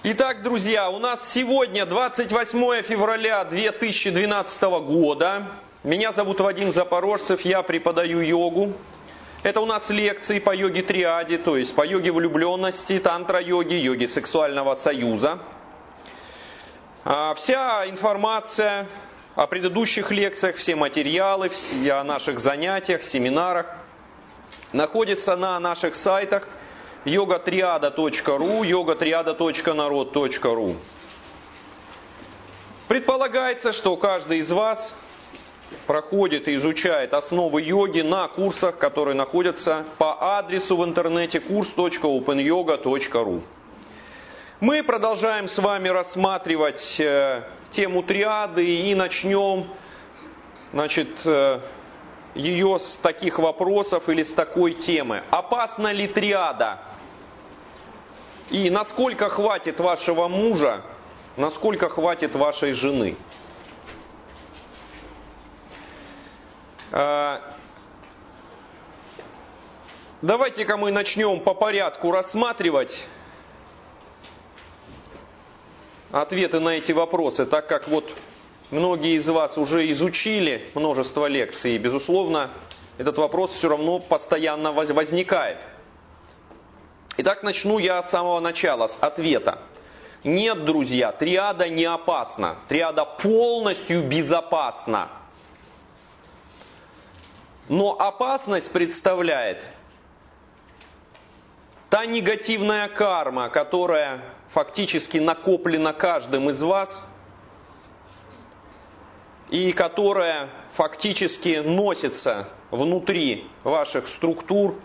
Итак, друзья, у нас сегодня 28 февраля 2012 года. Меня зовут Вадим Запорожцев, я преподаю йогу. Это у нас лекции по йоге-триаде, то есть по йоге влюбленности, тантра-йоге, йоге сексуального союза. Вся информация о предыдущих лекциях, все материалы, о наших занятиях, семинарах находится на наших сайтах yogatriada.ru, yogatriada.narod.ru. Предполагается, что каждый из вас проходит и изучает основы йоги на курсах, которые находятся по адресу в интернете kurs.openyoga.ru. Мы продолжаем с вами рассматривать тему триады и начнем, ее с таких вопросов или с такой темы. Опасна ли триада? И насколько хватит вашего мужа, насколько хватит вашей жены? Давайте-ка мы начнем по порядку рассматривать ответы на эти вопросы, так как вот многие из вас уже изучили множество лекций, и, безусловно, этот вопрос все равно постоянно возникает. Итак, начну я с самого начала, с ответа. Нет, друзья, триада не опасна. Триада полностью безопасна. Но опасность представляет та негативная карма, которая фактически накоплена каждым из вас и которая фактически носится внутри ваших структур,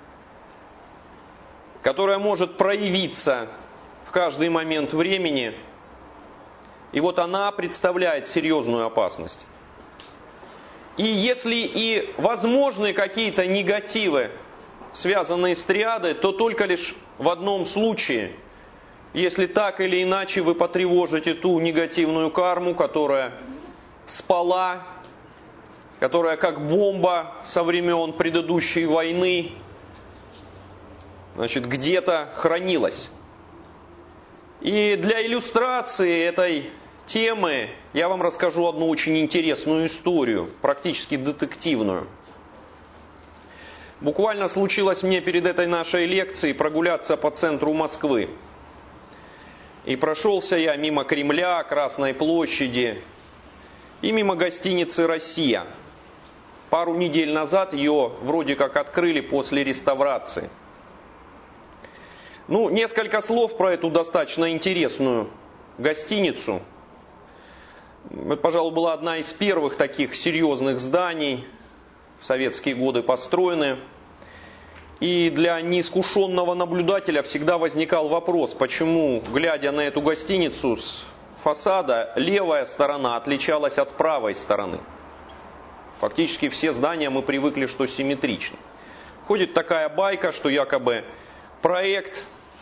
которая может проявиться в каждый момент времени, и вот она представляет серьезную опасность. И если и возможны какие-то негативы, связанные с триадой, то только лишь в одном случае, если так или иначе вы потревожите ту негативную карму, которая спала, которая как бомба со времен предыдущей войны, где-то хранилась. И для иллюстрации этой темы я вам расскажу одну очень интересную историю, практически детективную. Буквально случилось мне перед этой нашей лекцией прогуляться по центру Москвы. И прошелся я мимо Кремля, Красной площади и мимо гостиницы «Россия». Пару недель назад ее вроде как открыли после реставрации. Несколько слов про эту достаточно интересную гостиницу. Это, пожалуй, была одна из первых таких серьезных зданий, в советские годы построенные. И для неискушенного наблюдателя всегда возникал вопрос, почему, глядя на эту гостиницу с фасада, левая сторона отличалась от правой стороны. Фактически все здания мы привыкли, что симметричны. Ходит такая байка, что якобы проект,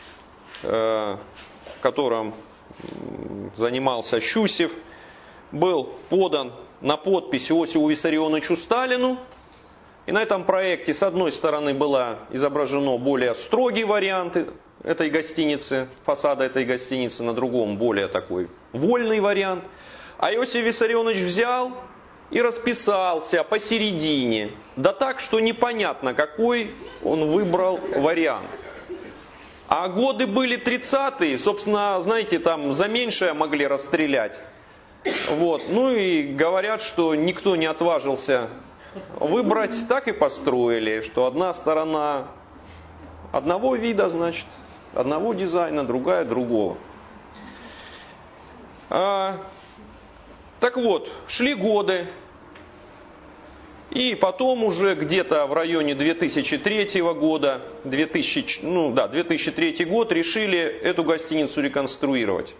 которым занимался Щусев, был подан на подпись Иосифу Виссарионовичу Сталину. И на этом проекте с одной стороны было изображено более строгий вариант этой гостиницы, фасада этой гостиницы, на другом более такой вольный вариант. А Иосиф Виссарионович взял и расписался посередине. Да так, что непонятно, какой он выбрал вариант. А годы были 30-е, собственно, знаете, там за меньшее могли расстрелять. И говорят, что никто не отважился выбрать, так и построили, что одна сторона одного вида, одного дизайна, другая другого. Так вот, шли годы, и потом уже где-то в районе 2003 года, 2003 год, решили эту гостиницу реконструировать.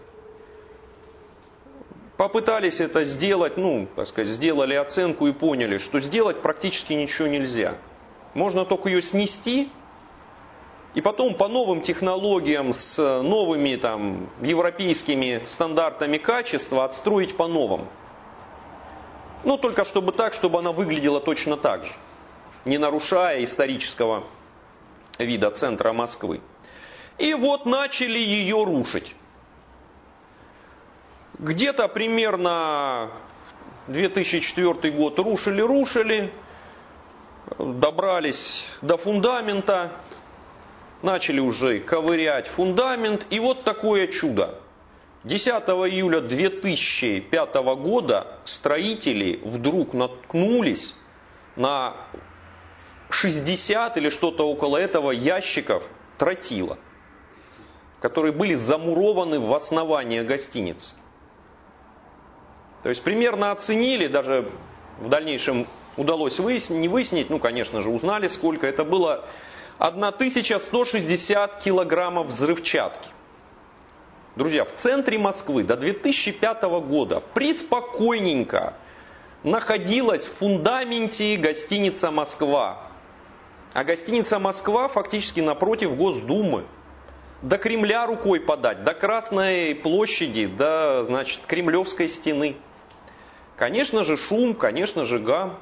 Попытались это сделать, сделали оценку и поняли, что сделать практически ничего нельзя. Можно только ее снести и потом по новым технологиям с новыми европейскими стандартами качества отстроить по-новому. Только чтобы она выглядела точно так же, не нарушая исторического вида центра Москвы. И вот начали ее рушить. Где-то примерно 2004 год рушили, добрались до фундамента, начали уже ковырять фундамент, и вот такое чудо. 10 июля 2005 года строители вдруг наткнулись на 60 или что-то около этого ящиков тротила, которые были замурованы в основание гостиницы. То есть примерно оценили, даже в дальнейшем удалось выяснить, конечно же, узнали сколько, это было 1160 килограммов взрывчатки. Друзья, в центре Москвы до 2005 года приспокойненько находилась в фундаменте гостиница «Москва». А гостиница «Москва» фактически напротив Госдумы. До Кремля рукой подать, до Красной площади, до, Кремлевской стены. Конечно же шум, конечно же гам.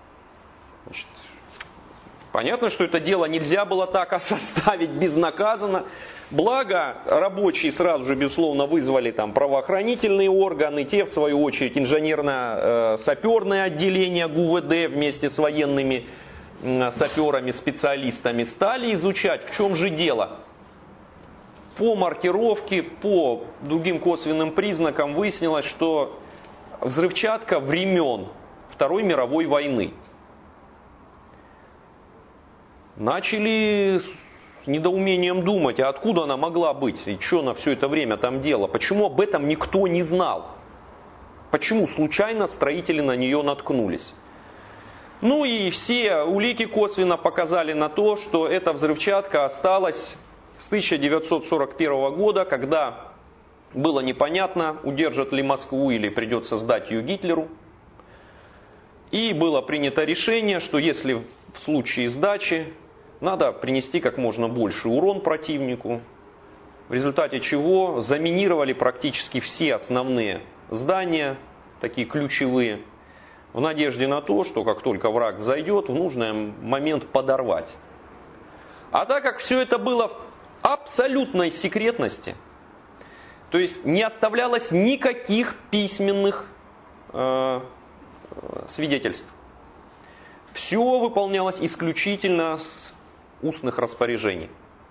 Понятно, что это дело нельзя было так оставить безнаказанно. Благо, рабочие сразу же, безусловно, вызвали там правоохранительные органы, те, в свою очередь, инженерно-саперное отделение ГУВД вместе с военными саперами, специалистами стали изучать, в чем же дело. По маркировке, по другим косвенным признакам выяснилось, что взрывчатка времен Второй мировой войны. Начали с недоумением думать, а откуда она могла быть, и что на все это время там дело, почему об этом никто не знал, почему случайно строители на нее наткнулись. Ну и все улики косвенно показали на то, что эта взрывчатка осталась с 1941 года, когда было непонятно, удержат ли Москву или придется сдать ее Гитлеру. И было принято решение, что если в случае сдачи надо принести как можно больше урон противнику, в результате чего заминировали практически все основные здания, такие ключевые, в надежде на то, что как только враг взойдет, в нужный момент подорвать. А так как все это было в абсолютной секретности, то есть не оставлялось никаких письменных свидетельств, все выполнялось исключительно с устных распоряжений.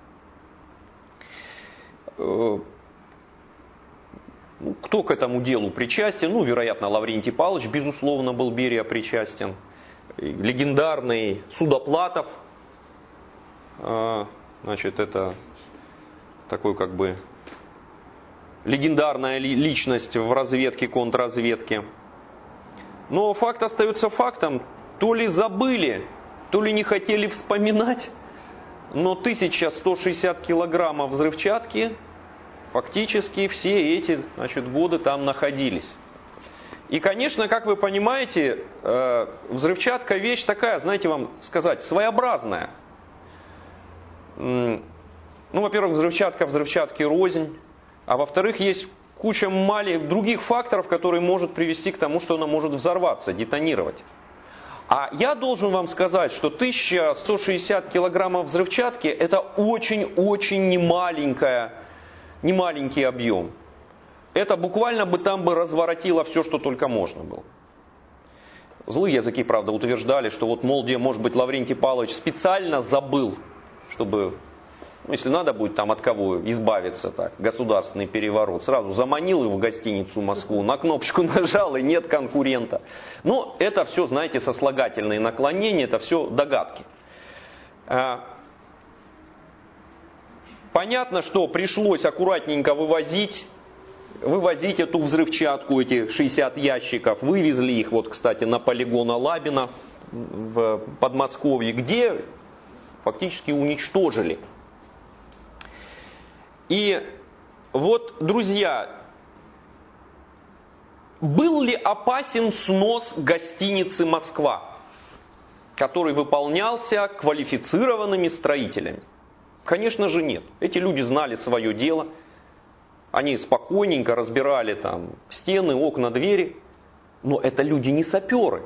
Кто к этому делу причастен? Вероятно, Лаврентий Павлович, безусловно, был Берия причастен. Легендарный Судоплатов, это такой легендарная личность в разведке, контрразведке. Но факт остается фактом. То ли забыли, то ли не хотели вспоминать, но 1160 килограммов взрывчатки фактически все эти годы там находились. И, конечно, как вы понимаете, взрывчатка вещь такая, вам сказать, своеобразная. Во-первых, взрывчатка взрывчатке рознь, а во-вторых, есть куча других факторов, которые может привести к тому, что она может взорваться, детонировать. А я должен вам сказать, что 1160 килограммов взрывчатки это очень-очень немаленький объем. Это буквально там разворотило все, что только можно было. Злые языки, правда, утверждали, что может быть, Лаврентий Павлович специально забыл, чтобы, если надо будет от кого избавиться, государственный переворот, сразу заманил его в гостиницу Москву, на кнопочку нажал, и нет конкурента. Но это все, сослагательные наклонения, это все догадки. Понятно, что пришлось аккуратненько вывозить эту взрывчатку, эти 60 ящиков. Вывезли их, кстати, на полигон Алабино в Подмосковье, где фактически уничтожили. И друзья, был ли опасен снос гостиницы «Москва», который выполнялся квалифицированными строителями? Конечно же нет. Эти люди знали свое дело. Они спокойненько разбирали стены, окна, двери. Но это люди не саперы.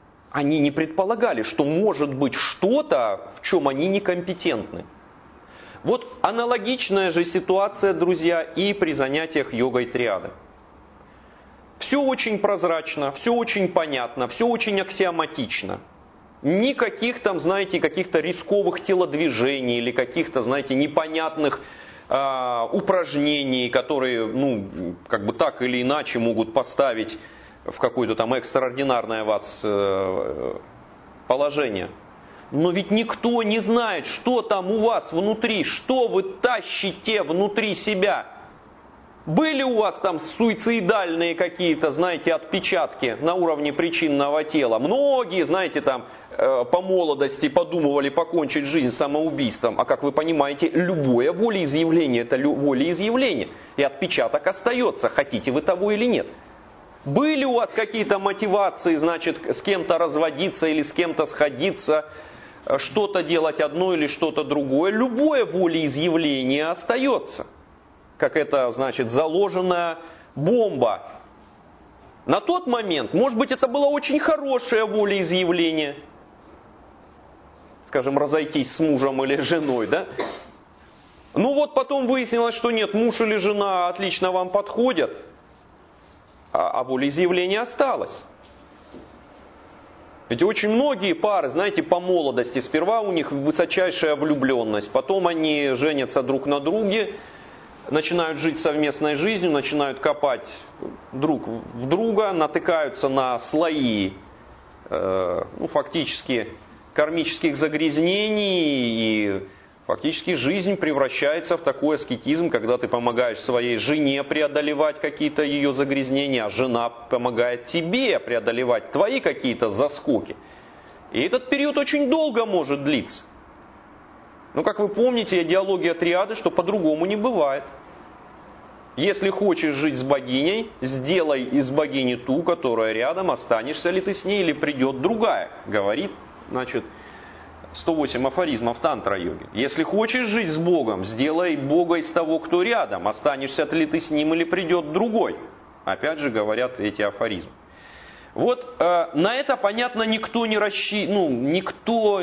Они не предполагали, что может быть что-то, в чем они некомпетентны. Вот аналогичная же ситуация, друзья, и при занятиях йогой триады. Все очень прозрачно, все очень понятно, все очень аксиоматично. Никаких там, знаете, каких-то рисковых телодвижений или каких-то, знаете, непонятных упражнений, которые, ну, как бы так или иначе могут поставить в какое-то там экстраординарное вас положение. Но ведь никто не знает, что там у вас внутри, что вы тащите внутри себя. Были у вас там суицидальные какие-то, знаете, отпечатки на уровне причинного тела? Многие, знаете, там по молодости подумывали покончить жизнь самоубийством. А как вы понимаете, любое волеизъявление – это волеизъявление. И отпечаток остается, хотите вы того или нет. Были у вас какие-то мотивации, значит, с кем-то разводиться или с кем-то сходиться, что-то делать одно или что-то другое? Любое волеизъявление остается. Как это, значит, заложенная бомба. На тот момент, может быть, это было очень хорошее волеизъявление. Скажем, разойтись с мужем или женой, да? Ну вот потом выяснилось, что нет, муж или жена отлично вам подходят, а волеизъявление осталось. Ведь очень многие пары, знаете, по молодости, сперва у них высочайшая влюбленность, потом они женятся друг на друге, начинают жить совместной жизнью, начинают копать друг в друга, натыкаются на слои, фактически кармических загрязнений, и фактически жизнь превращается в такой аскетизм, когда ты помогаешь своей жене преодолевать какие-то ее загрязнения, а жена помогает тебе преодолевать твои какие-то заскоки. И этот период очень долго может длиться. Но, как вы помните, идеология триады, что по-другому не бывает. Если хочешь жить с богиней, сделай из богини ту, которая рядом, останешься ли ты с ней или придет другая, говорит, значит, 108 афоризмов тантра-йоги. Если хочешь жить с Богом, сделай Бога из того, кто рядом, останешься ли ты с ним или придет другой. Опять же говорят эти афоризмы. Вот на это, понятно, никто не никто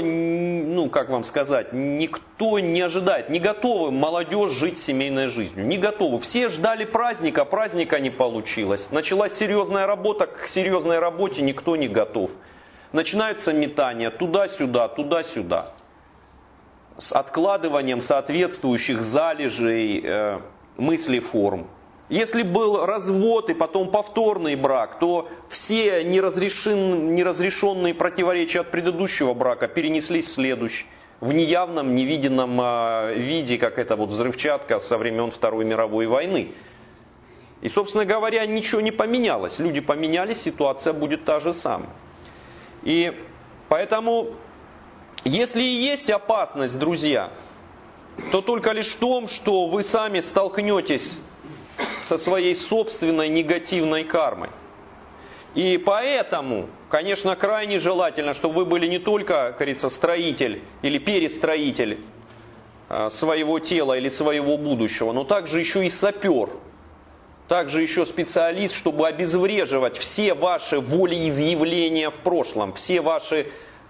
не ожидает, не готовы молодежь жить семейной жизнью, не готовы. Все ждали праздника, праздника не получилось. Началась серьезная работа, к серьезной работе никто не готов. Начинаются метания туда-сюда, туда-сюда. С откладыванием соответствующих залежей мыслеформ. Если был развод и потом повторный брак, то все неразрешенные противоречия от предыдущего брака перенеслись в следующий, в неявном, невиденном виде, как это вот взрывчатка со времен Второй мировой войны. И, собственно говоря, ничего не поменялось. Люди поменялись, ситуация будет та же самая. И поэтому, если и есть опасность, друзья, то только лишь в том, что вы сами столкнетесь со своей собственной негативной кармой. И поэтому, конечно, крайне желательно, чтобы вы были не только, как говорится, строитель или перестроитель своего тела или своего будущего, но также еще и сапер, также еще специалист, чтобы обезвреживать все ваши волеизъявления в прошлом, все ваши,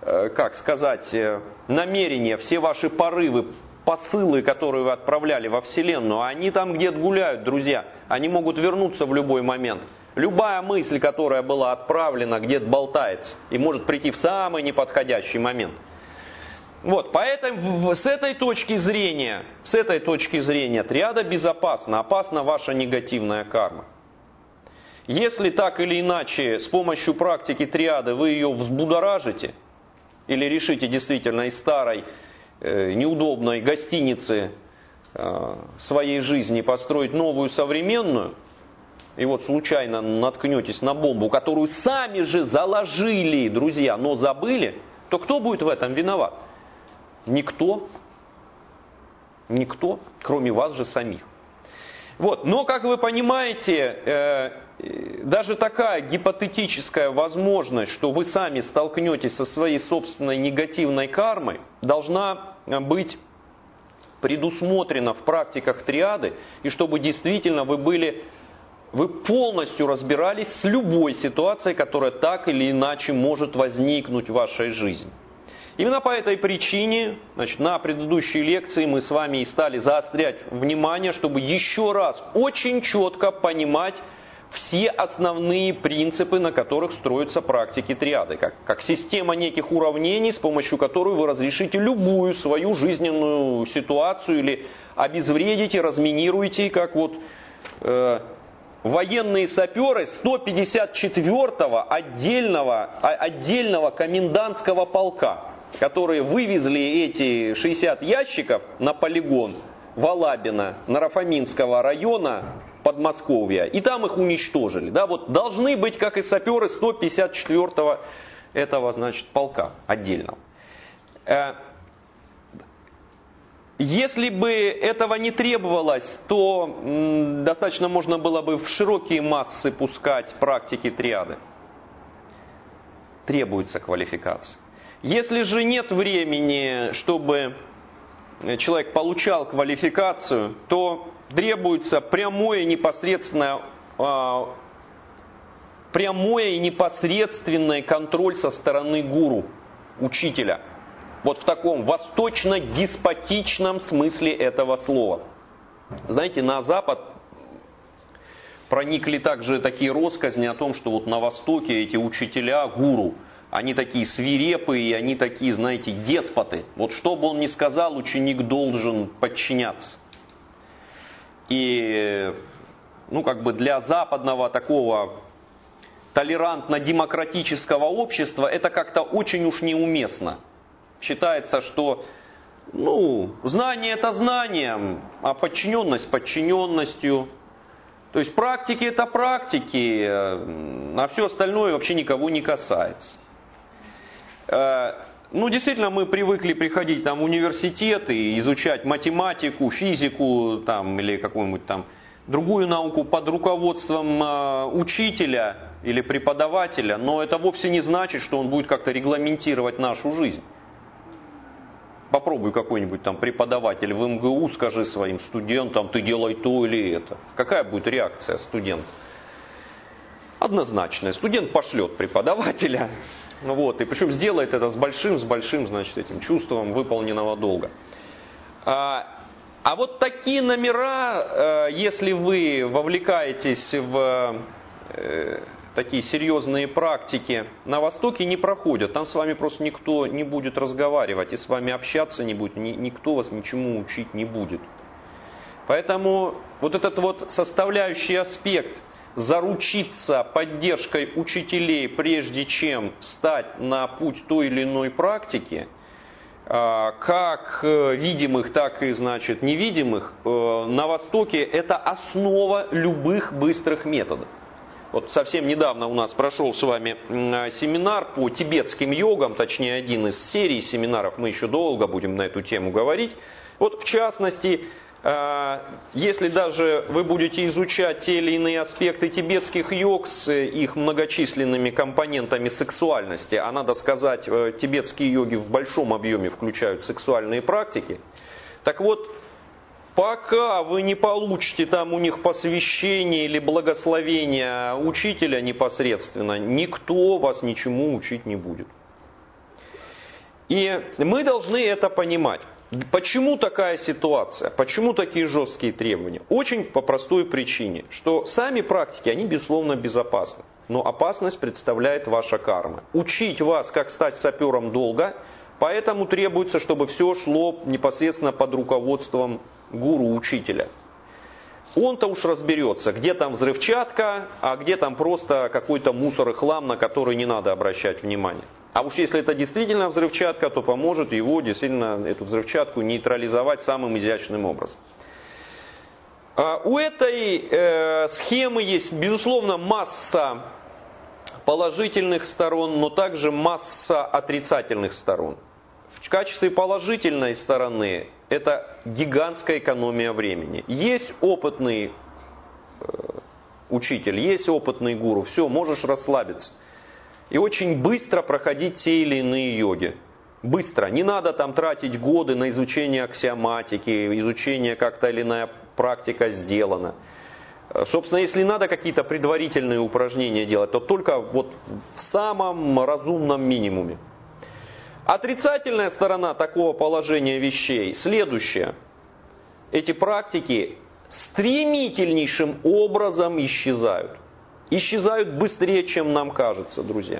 намерения, все ваши порывы, посылы, которые вы отправляли во Вселенную, они там где-то гуляют, друзья. Они могут вернуться в любой момент. Любая мысль, которая была отправлена, где-то болтается и может прийти в самый неподходящий момент. Вот, поэтому с этой точки зрения триада безопасна, опасна ваша негативная карма. Если так или иначе с помощью практики триады вы ее взбудоражите или решите действительно из старой неудобной гостиницы своей жизни построить новую современную, и вот случайно наткнетесь на бомбу, которую сами же заложили, друзья, но забыли, то кто будет в этом виноват? Никто. Никто, кроме вас же самих. Вот. Но, как вы понимаете, даже такая гипотетическая возможность, что вы сами столкнетесь со своей собственной негативной кармой, должна быть предусмотрена в практиках триады, и чтобы действительно вы полностью разбирались с любой ситуацией, которая так или иначе может возникнуть в вашей жизни. Именно по этой причине, значит, на предыдущей лекции мы с вами и стали заострять внимание, чтобы еще раз очень четко понимать все основные принципы, на которых строятся практики триады, как система неких уравнений, с помощью которой вы разрешите любую свою жизненную ситуацию или обезвредите, разминируете, как вот военные саперы 154-го отдельного комендантского полка, которые вывезли эти 60 ящиков на полигон Валабина Нарафаминского района Подмосковья, и там их уничтожили. Да, вот должны быть, как и саперы 154-го этого, значит, полка отдельного. Если бы этого не требовалось, то достаточно можно было бы в широкие массы пускать практики триады. Требуется квалификация. Если же нет времени, чтобы человек получал квалификацию, то требуется прямой и непосредственный контроль со стороны гуру, учителя. Вот в таком восточно-деспотичном смысле этого слова. Знаете, на Запад проникли также такие россказни о том, что вот на Востоке эти учителя, гуру, они такие свирепые, и они такие, знаете, деспоты. Вот что бы он ни сказал, ученик должен подчиняться. И, как бы для западного такого толерантно-демократического общества это как-то очень уж неуместно. Считается, что знание это знанием, а подчиненность подчиненностью. То есть практики это практики, а все остальное вообще никого не касается. Действительно, мы привыкли приходить там в университеты, изучать математику, физику или какую-нибудь там другую науку под руководством учителя или преподавателя, но это вовсе не значит, что он будет как-то регламентировать нашу жизнь. Попробуй какой-нибудь там преподаватель в МГУ, скажи своим студентам, ты делай то или это. Какая будет реакция студента? Однозначная. Студент пошлет преподавателя, и причем сделает это с большим, значит, этим чувством выполненного долга. А вот такие номера, если вы вовлекаетесь в такие серьезные практики, на Востоке не проходят. Там с вами просто никто не будет разговаривать и с вами общаться не будет, никто вас ничему учить не будет. Поэтому вот этот вот составляющий аспект заручиться поддержкой учителей, прежде чем встать на путь той или иной практики, как видимых, так и, значит, невидимых, на Востоке это основа любых быстрых методов. Вот совсем недавно у нас прошел с вами семинар по тибетским йогам, точнее один из серий семинаров, мы еще долго будем на эту тему говорить. Вот в частности, если даже вы будете изучать те или иные аспекты тибетских йог с их многочисленными компонентами сексуальности, а надо сказать, тибетские йоги в большом объеме включают сексуальные практики, так вот, пока вы не получите там у них посвящение или благословение учителя непосредственно, никто вас ничему учить не будет. И мы должны это понимать. Почему такая ситуация? Почему такие жесткие требования? Очень по простой причине, что сами практики, они безусловно безопасны. Но опасность представляет ваша карма. Учить вас, как стать сапером, долго, поэтому требуется, чтобы все шло непосредственно под руководством гуру-учителя. Он-то уж разберется, где там взрывчатка, а где там просто какой-то мусор и хлам, на который не надо обращать внимание. А уж если это действительно взрывчатка, то поможет его действительно эту взрывчатку нейтрализовать самым изящным образом. У этой схемы есть, безусловно, масса положительных сторон, но также масса отрицательных сторон. В качестве положительной стороны это гигантская экономия времени. Есть опытный учитель, есть опытный гуру, все, можешь расслабиться. И очень быстро проходить те или иные йоги. Быстро. Не надо там тратить годы на изучение аксиоматики, изучение, как та или иная практика сделана. Собственно, если надо какие-то предварительные упражнения делать, то только вот в самом разумном минимуме. Отрицательная сторона такого положения вещей следующая. Эти практики стремительнейшим образом исчезают. Исчезают быстрее, чем нам кажется, друзья.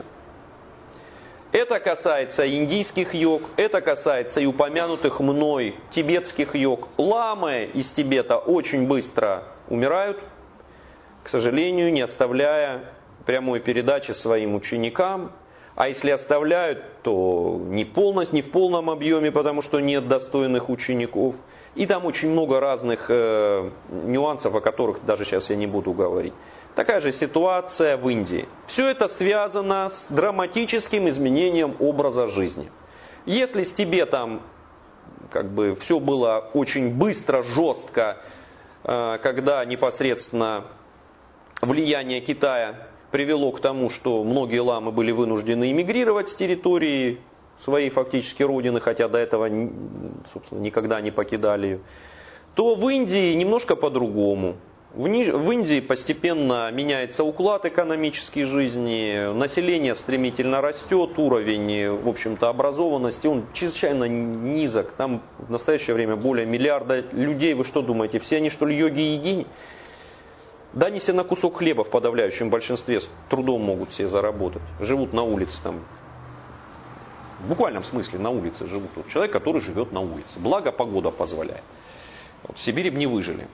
Это касается индийских йог, это касается и упомянутых мной тибетских йог. Ламы из Тибета очень быстро умирают, к сожалению, не оставляя прямой передачи своим ученикам. А если оставляют, то не полностью, не в полном объеме, потому что нет достойных учеников. И там очень много разных нюансов, о которых даже сейчас я не буду говорить. Такая же ситуация в Индии. Все это связано с драматическим изменением образа жизни. Если с Тибетом все было очень быстро, жестко, когда непосредственно влияние Китая привело к тому, что многие ламы были вынуждены эмигрировать с территории своей фактически родины, хотя до этого, собственно, никогда не покидали ее, то в Индии немножко по-другому. В Индии постепенно меняется уклад экономической жизни, население стремительно растет, уровень, в общем-то, образованности, он чрезвычайно низок. Там в настоящее время более миллиарда людей. Вы что думаете, все они что ли йоги и йогини? Да они себе на кусок хлеба в подавляющем большинстве с трудом могут себе заработать. Живут на улице там. В буквальном смысле на улице живут. Вот человек, который живет на улице. Благо погода позволяет. Вот, в Сибири бы не выжили.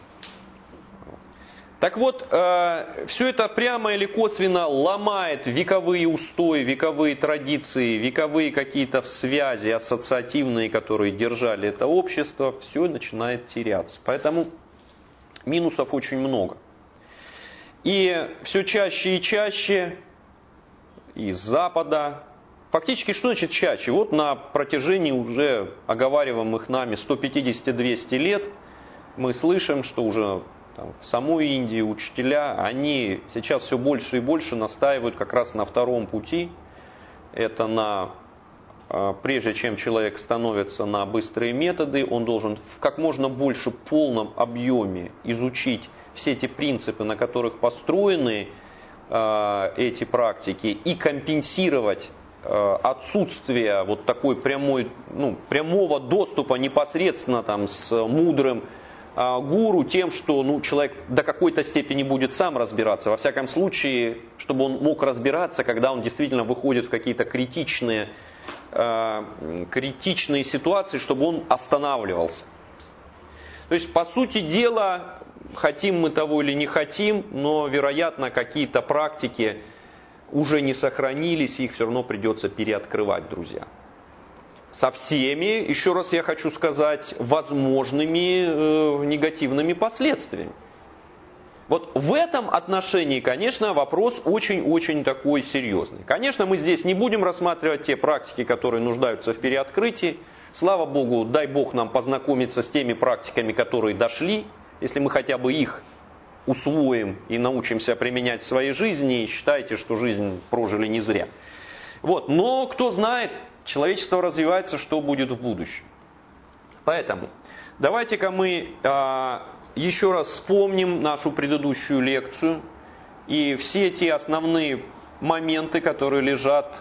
Так вот, все это прямо или косвенно ломает вековые устои, вековые традиции, вековые какие-то связи ассоциативные, которые держали это общество. Все начинает теряться. Поэтому минусов очень много. И все чаще и чаще из Запада, фактически что значит чаще? Вот на протяжении уже оговариваемых нами 150-200 лет мы слышим, что уже там, в самой Индии учителя, они сейчас все больше и больше настаивают как раз на втором пути. Это прежде чем человек становится на быстрые методы, он должен в как можно больше полном объеме изучить все эти принципы, на которых построены эти практики, и компенсировать отсутствие вот такой прямого доступа непосредственно там, с мудрым гуру тем, что человек до какой-то степени будет сам разбираться. Во всяком случае, чтобы он мог разбираться, когда он действительно выходит в какие-то критичные ситуации, чтобы он останавливался. То есть, по сути дела, хотим мы того или не хотим, но, вероятно, какие-то практики уже не сохранились, и их все равно придется переоткрывать, друзья. Со всеми, еще раз я хочу сказать, возможными негативными последствиями. Вот в этом отношении, конечно, вопрос очень-очень такой серьезный. Конечно, мы здесь не будем рассматривать те практики, которые нуждаются в переоткрытии. Слава Богу, дай Бог нам познакомиться с теми практиками, которые дошли. Если мы хотя бы их усвоим и научимся применять в своей жизни, считайте, что жизнь прожили не зря. Вот. Но кто знает, человечество развивается, что будет в будущем. Поэтому давайте-ка мы еще раз вспомним нашу предыдущую лекцию и все те основные моменты, которые лежат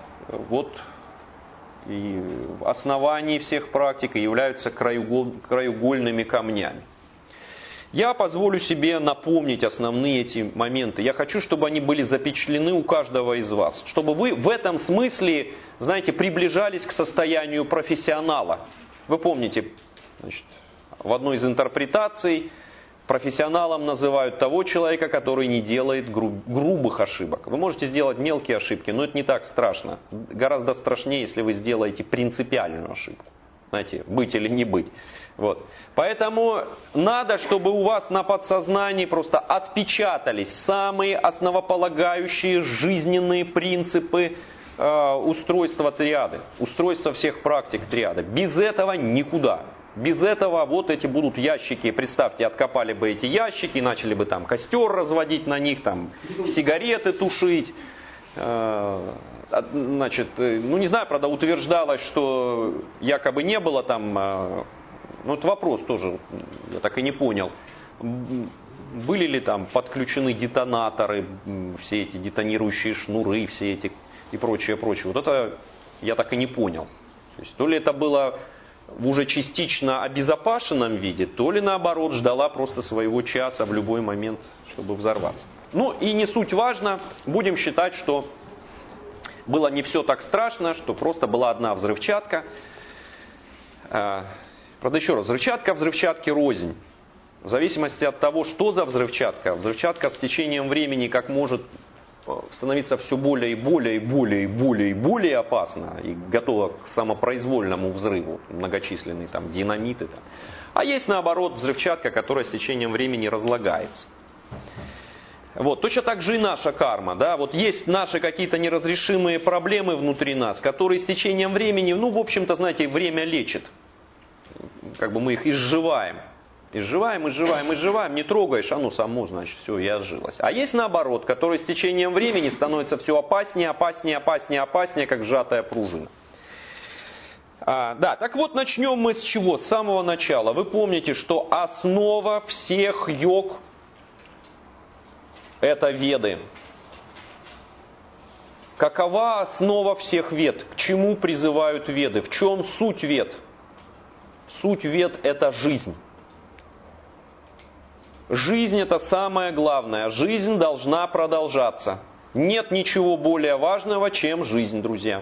и в основании всех практик и являются краеугольными камнями. Я позволю себе напомнить основные эти моменты. Я хочу, чтобы они были запечатлены у каждого из вас. Чтобы вы в этом смысле, знаете, приближались к состоянию профессионала. Вы помните, в одной из интерпретаций профессионалом называют того человека, который не делает грубых ошибок. Вы можете сделать мелкие ошибки, но это не так страшно. Гораздо страшнее, если вы сделаете принципиальную ошибку. Знаете, быть или не быть. Вот. Поэтому надо, чтобы у вас на подсознании просто отпечатались самые основополагающие жизненные принципы устройства триады, устройства всех практик триады. Без этого никуда. Без этого вот эти будут ящики, представьте, откопали бы эти ящики, начали бы там костер разводить на них, там сигареты тушить. Не знаю, правда, утверждалось, что якобы не было там, это вопрос тоже, я так и не понял, были ли там подключены детонаторы, все эти детонирующие шнуры, все эти и прочее. Вот это я так и не понял. То есть, то ли это было в уже частично обезопасенном виде, то ли наоборот ждала просто своего часа в любой момент, чтобы взорваться. Ну и не суть важно, будем считать, что было не все так страшно, что просто была одна взрывчатка. Правда, еще раз, взрывчатка взрывчатке рознь. В зависимости от того, что за взрывчатка. Взрывчатка с течением времени как может становиться все более и более и более и более и более опасна и готова к самопроизвольному взрыву, многочисленные там динамиты. Там. А есть наоборот взрывчатка, которая с течением времени разлагается. Вот, точно так же и наша карма. Да? Вот есть наши какие-то неразрешимые проблемы внутри нас, которые с течением времени, ну, в общем-то, знаете, время лечит. Как бы мы их изживаем. Изживаем, не трогаешь, оно само, значит, все, и отжилось. А есть наоборот, которые с течением времени становятся все опаснее, как сжатая пружина. Да, так вот, начнем мы с чего? С самого начала. Вы помните, что основа всех йог – это Веды. Какова основа всех Вед? К чему призывают Веды? В чем суть Вед? Суть Вед – это жизнь. Жизнь – это самое главное. Жизнь должна продолжаться. Нет ничего более важного, чем жизнь, друзья.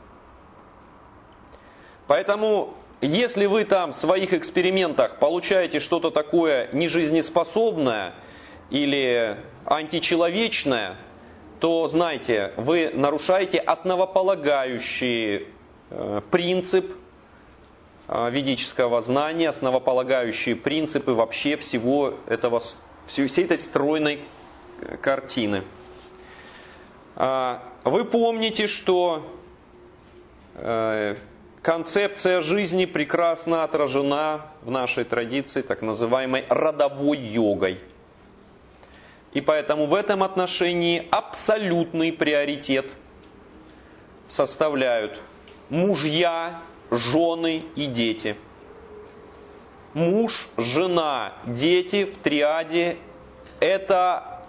Поэтому, если вы там в своих экспериментах получаете что-то такое нежизнеспособное или античеловечное, то, знайте, вы нарушаете основополагающий принцип ведического знания, основополагающие принципы вообще всей этой стройной картины. Вы помните, что концепция жизни прекрасно отражена в нашей традиции так называемой родовой йогой. И поэтому в этом отношении абсолютный приоритет составляют мужья, жены и дети. Муж, жена, дети в триаде – это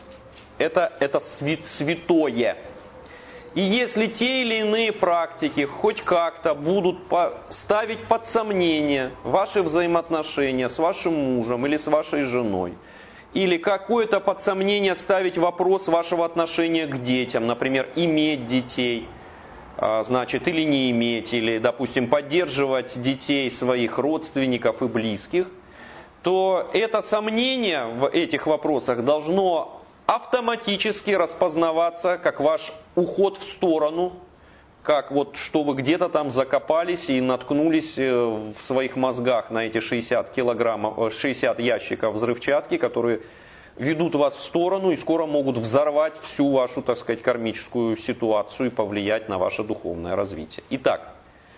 святое. И если те или иные практики хоть как-то будут ставить под сомнение ваши взаимоотношения с вашим мужем или с вашей женой, или какое-то под сомнение ставить вопрос вашего отношения к детям, например, иметь детей, значит, или не иметь, или, допустим, поддерживать детей своих родственников и близких, то это сомнение в этих вопросах должно автоматически распознаваться как ваш уход в сторону, как вот что вы где-то там закопались и наткнулись в своих мозгах на эти 60 ящиков взрывчатки, которые ведут вас в сторону и скоро могут взорвать всю вашу, так сказать, кармическую ситуацию и повлиять на ваше духовное развитие. Итак,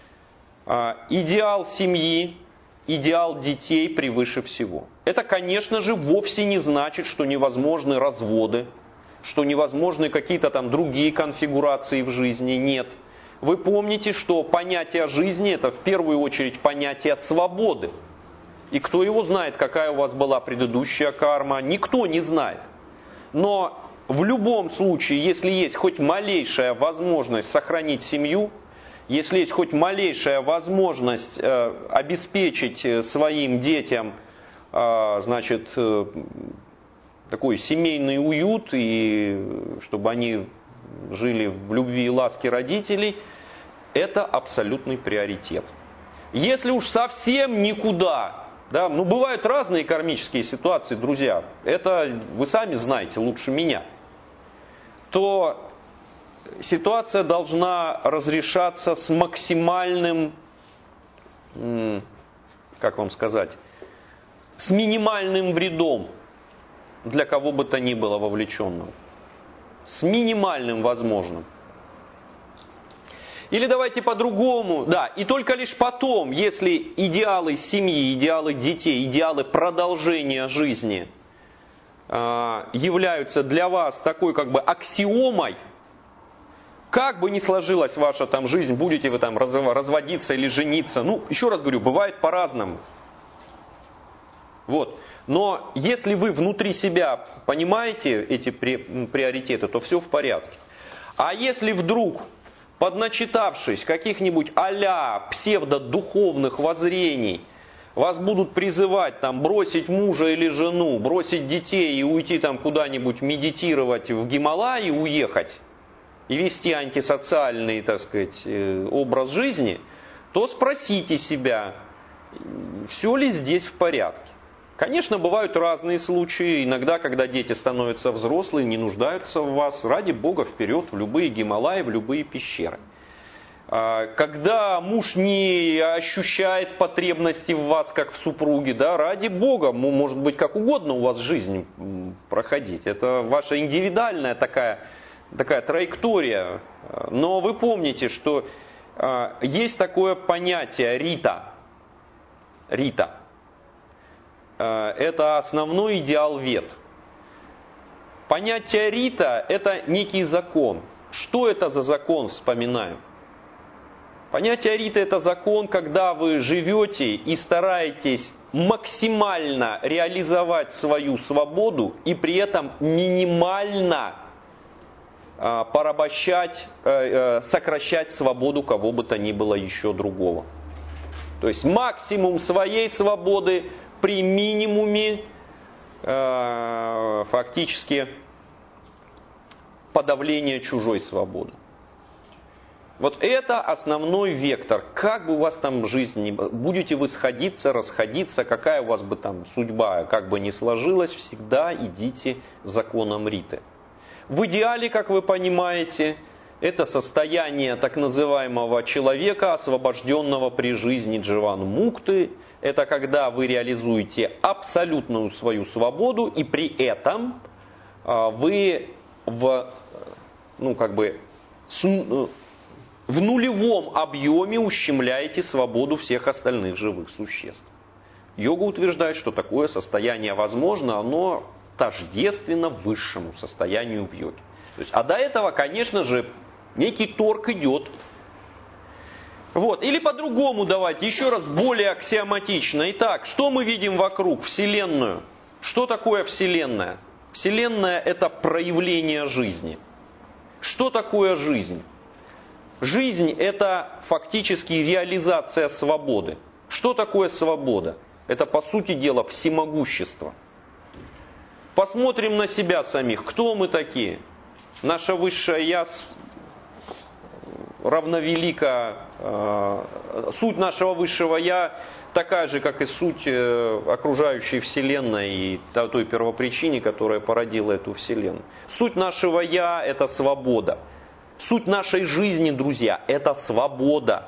идеал семьи, идеал детей превыше всего. Это, конечно же, вовсе не значит, что невозможны разводы, что невозможны какие-то там другие конфигурации в жизни. Нет. Вы помните, что понятие жизни – это в первую очередь понятие свободы. И кто его знает, какая у вас была предыдущая карма, никто не знает. Но в любом случае, если есть хоть малейшая возможность сохранить семью, если есть хоть малейшая возможность обеспечить своим детям, значит, такой семейный уют, и чтобы они жили в любви и ласке родителей, это абсолютный приоритет. Если уж совсем никуда, да, ну бывают разные кармические ситуации, друзья, это вы сами знаете лучше меня, то ситуация должна разрешаться с максимальным, как вам сказать, с минимальным вредом для кого бы то ни было вовлеченного. С минимальным возможным. Или давайте по-другому, да, и только лишь потом, если идеалы семьи, идеалы детей, идеалы продолжения жизни являются для вас такой как бы аксиомой, как бы ни сложилась ваша там жизнь, будете вы там разводиться или жениться, ну, еще раз говорю, бывает по-разному. Вот. Но если вы внутри себя понимаете эти приоритеты, то все в порядке. А если вдруг подначитавшись каких-нибудь а-ля псевдодуховных воззрений, вас будут призывать там бросить мужа или жену, бросить детей и уйти там куда-нибудь медитировать в Гималаи, уехать и вести антисоциальный, так сказать, образ жизни, то спросите себя, все ли здесь в порядке. Конечно, бывают разные случаи. Иногда, когда дети становятся взрослые, не нуждаются в вас, ради Бога, вперед в любые Гималаи, в любые пещеры. Когда муж не ощущает потребности в вас, как в супруге, да, ради Бога, может быть, как угодно у вас жизнь проходить. Это ваша индивидуальная такая траектория. Но вы помните, что есть такое понятие рита. Рита. Это основной идеал вед. Понятие рита – это некий закон. Что это за закон, вспоминаем? Понятие рита – это закон, когда вы живете и стараетесь максимально реализовать свою свободу и при этом минимально порабощать, сокращать свободу кого бы то ни было еще другого. То есть максимум своей свободы при минимуме фактически подавления чужой свободы. Вот это основной вектор. Как бы у вас там жизнь ни была, будете вы сходиться, расходиться, какая у вас бы там судьба, как бы ни сложилась, всегда идите законом Риты. В идеале, как вы понимаете, это состояние так называемого человека, освобожденного при жизни дживан-мукты. Это когда вы реализуете абсолютную свою свободу, и при этом вы в нулевом объеме ущемляете свободу всех остальных живых существ. Йога утверждает, что такое состояние возможно, оно тождественно высшему состоянию в йоге. То есть, а до этого, конечно же, некий торг идет. Вот. Или по-другому давайте, еще раз более аксиоматично. Итак, что мы видим вокруг? Вселенную. Что такое Вселенная? Вселенная – это проявление жизни. Что такое жизнь? Жизнь – это фактически реализация свободы. Что такое свобода? Это, по сути дела, всемогущество. Посмотрим на себя самих. Кто мы такие? Наше высшее «Я» равновелика. Суть нашего высшего «Я» такая же, как и суть окружающей Вселенной и той первопричине, которая породила эту Вселенную. Суть нашего «Я» – это свобода. Суть нашей жизни, друзья, это свобода.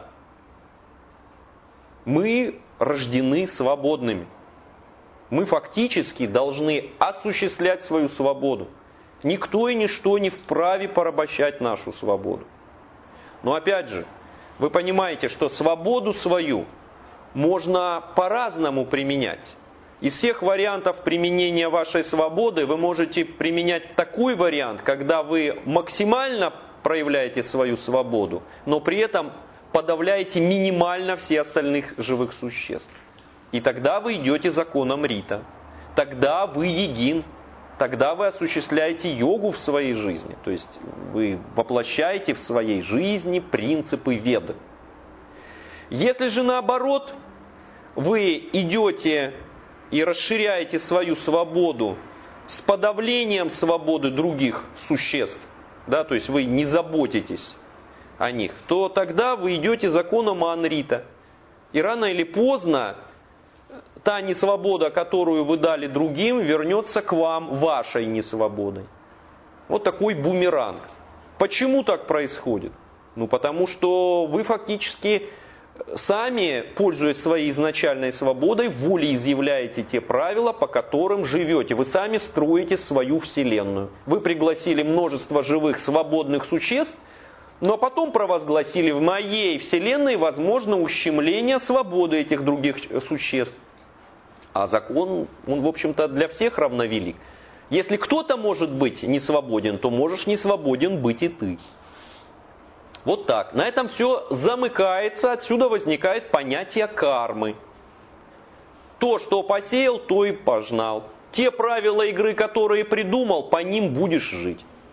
Мы рождены свободными. Мы фактически должны осуществлять свою свободу. Никто и ничто не вправе порабощать нашу свободу. Но опять же, вы понимаете, что свободу свою можно по-разному применять. Из всех вариантов применения вашей свободы вы можете применять такой вариант, когда вы максимально проявляете свою свободу, но при этом подавляете минимально все остальных живых существ. И тогда вы идете законом Рита. Тогда вы йогин. Тогда вы осуществляете йогу в своей жизни. То есть вы воплощаете в своей жизни принципы Веды. Если же наоборот, вы идете и расширяете свою свободу с подавлением свободы других существ, да, то есть вы не заботитесь о них, то тогда вы идете законом Анрита. И рано или поздно та несвобода, которую вы дали другим, вернется к вам вашей несвободой. Вот такой бумеранг. Почему так происходит? Ну, потому что вы фактически сами, пользуясь своей изначальной свободой, волеизъявляете те правила, по которым живете. Вы сами строите свою вселенную. Вы пригласили множество живых свободных существ, но потом провозгласили: в моей вселенной возможно ущемление свободы этих других существ. А закон, он, в общем-то, для всех равновелик. Если кто-то может быть не свободен, то можешь не свободен быть и ты. Вот так. На этом все замыкается, отсюда возникает понятие кармы. То, что посеял, то и пожнал. Те правила игры, которые придумал, по ним будешь жить.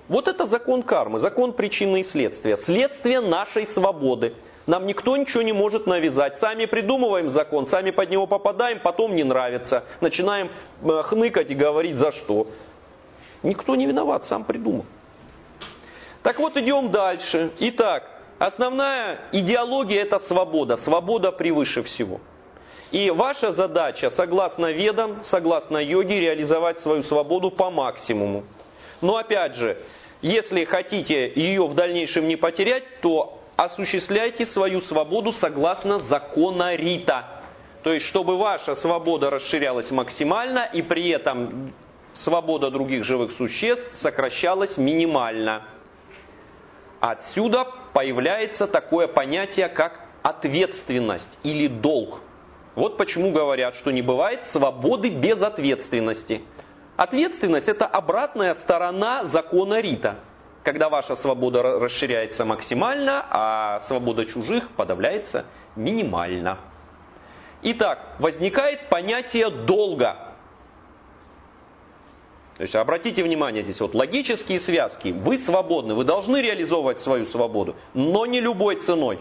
Вот это закон кармы, закон причины и следствия. Следствие нашей свободы. Нам никто ничего не может навязать. Сами придумываем закон, сами под него попадаем, потом не нравится. Начинаем хныкать и говорить за что. Никто не виноват, сам придумал. Так вот, идем дальше. Итак, основная идеология – это свобода. Свобода превыше всего. И ваша задача, согласно ведам, согласно йоге, реализовать свою свободу по максимуму. Но опять же, если хотите ее в дальнейшем не потерять, то осуществляйте свою свободу согласно закона Рита. То есть, чтобы ваша свобода расширялась максимально, и при этом свобода других живых существ сокращалась минимально. Отсюда появляется такое понятие, как ответственность или долг. Вот почему говорят, что не бывает свободы без ответственности. Ответственность – это обратная сторона закона Рита, когда ваша свобода расширяется максимально, а свобода чужих подавляется минимально. Итак, возникает понятие долга. То есть, обратите внимание, здесь вот логические связки. Вы свободны, вы должны реализовывать свою свободу, но не любой ценой.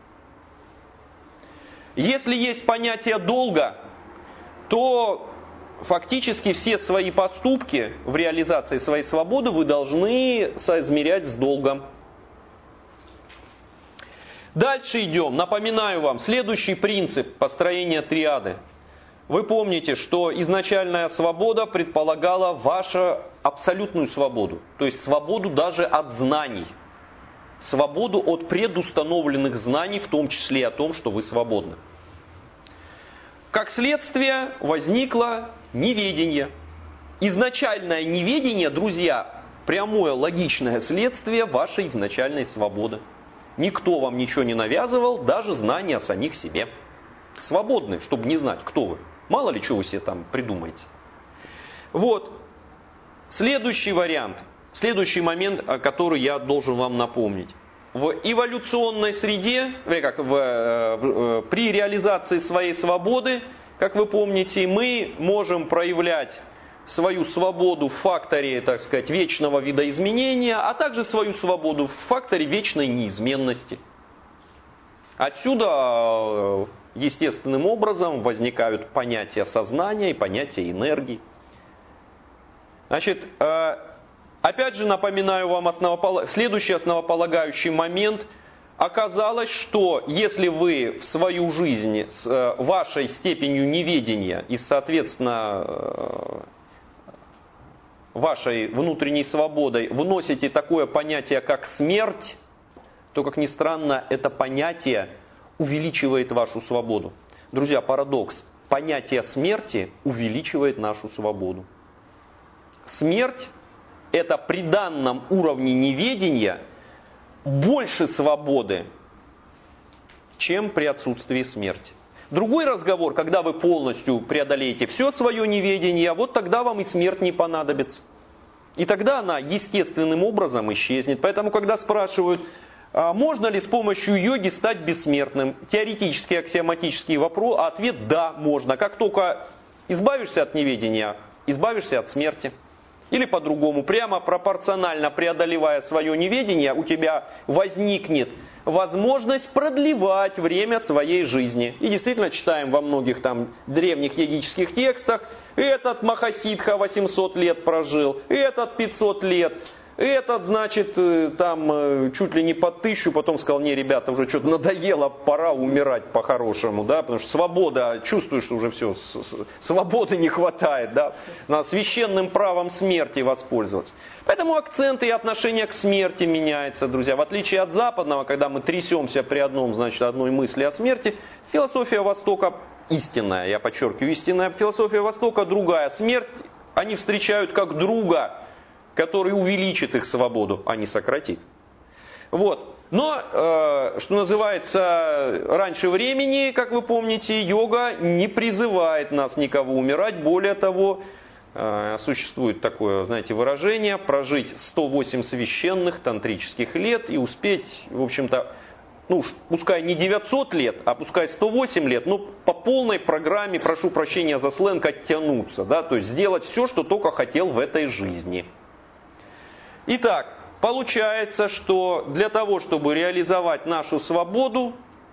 Если есть понятие долга, то фактически все свои поступки в реализации своей свободы вы должны соизмерять с долгом. Дальше идем. Напоминаю вам, следующий принцип построения триады. Вы помните, что изначальная свобода предполагала вашу абсолютную свободу. То есть свободу даже от знаний. Свободу от предустановленных знаний, в том числе и о том, что вы свободны. Как следствие возникло неведение. Изначальное неведение, друзья, прямое логичное следствие вашей изначальной свободы. Никто вам ничего не навязывал, даже знания о самих себе. Свободны, чтобы не знать, кто вы. Мало ли, что вы себе там придумаете. Вот. Следующий вариант, следующий момент, который я должен вам напомнить. В эволюционной среде, при реализации своей свободы, как вы помните, мы можем проявлять свою свободу в факторе, так сказать, вечного видоизменения, а также свою свободу в факторе вечной неизменности. Отсюда естественным образом возникают понятия сознания и понятия энергии. Значит, опять же напоминаю вам следующий основополагающий момент. Оказалось, что если вы в свою жизнь с вашей степенью неведения и, соответственно, вашей внутренней свободой вносите такое понятие, как смерть, то, как ни странно, это понятие увеличивает вашу свободу. Друзья, парадокс. Понятие смерти увеличивает нашу свободу. Смерть – это при данном уровне неведения больше свободы, чем при отсутствии смерти. Другой разговор, когда вы полностью преодолеете все свое неведение, вот тогда вам и смерть не понадобится. И тогда она естественным образом исчезнет. Поэтому, когда спрашивают, можно ли с помощью йоги стать бессмертным, теоретический, аксиоматический вопрос, ответ – да, можно. Как только избавишься от неведения, избавишься от смерти. Или по-другому, прямо пропорционально преодолевая свое неведение, у тебя возникнет возможность продлевать время своей жизни. И действительно читаем во многих там древних йогических текстах, этот Махасидха 800 лет прожил, этот 500 лет, этот, значит, там чуть ли не под 1000, потом сказал, не, ребята, уже что-то надоело, пора умирать по-хорошему, да, потому что свобода, чувствуешь, что уже все, свободы не хватает, да, надо священным правом смерти воспользоваться. Поэтому акценты и отношение к смерти меняются, друзья. В отличие от западного, когда мы трясемся при одной мысли о смерти, философия Востока истинная, я подчеркиваю, истинная философия Востока другая. Смерть они встречают как друга, который увеличит их свободу, а не сократит. Вот. Но, что называется, раньше времени, как вы помните, йога не призывает нас никого умирать. Более того, существует такое, знаете, выражение, прожить 108 священных тантрических лет и успеть, в общем-то, ну, пускай не 900 лет, а пускай 108 лет, но по полной программе, прошу прощения за сленг, оттянуться, да, то есть сделать все, что только хотел в этой жизни. Итак, Получается, что для того, чтобы реализовать нашу свободу,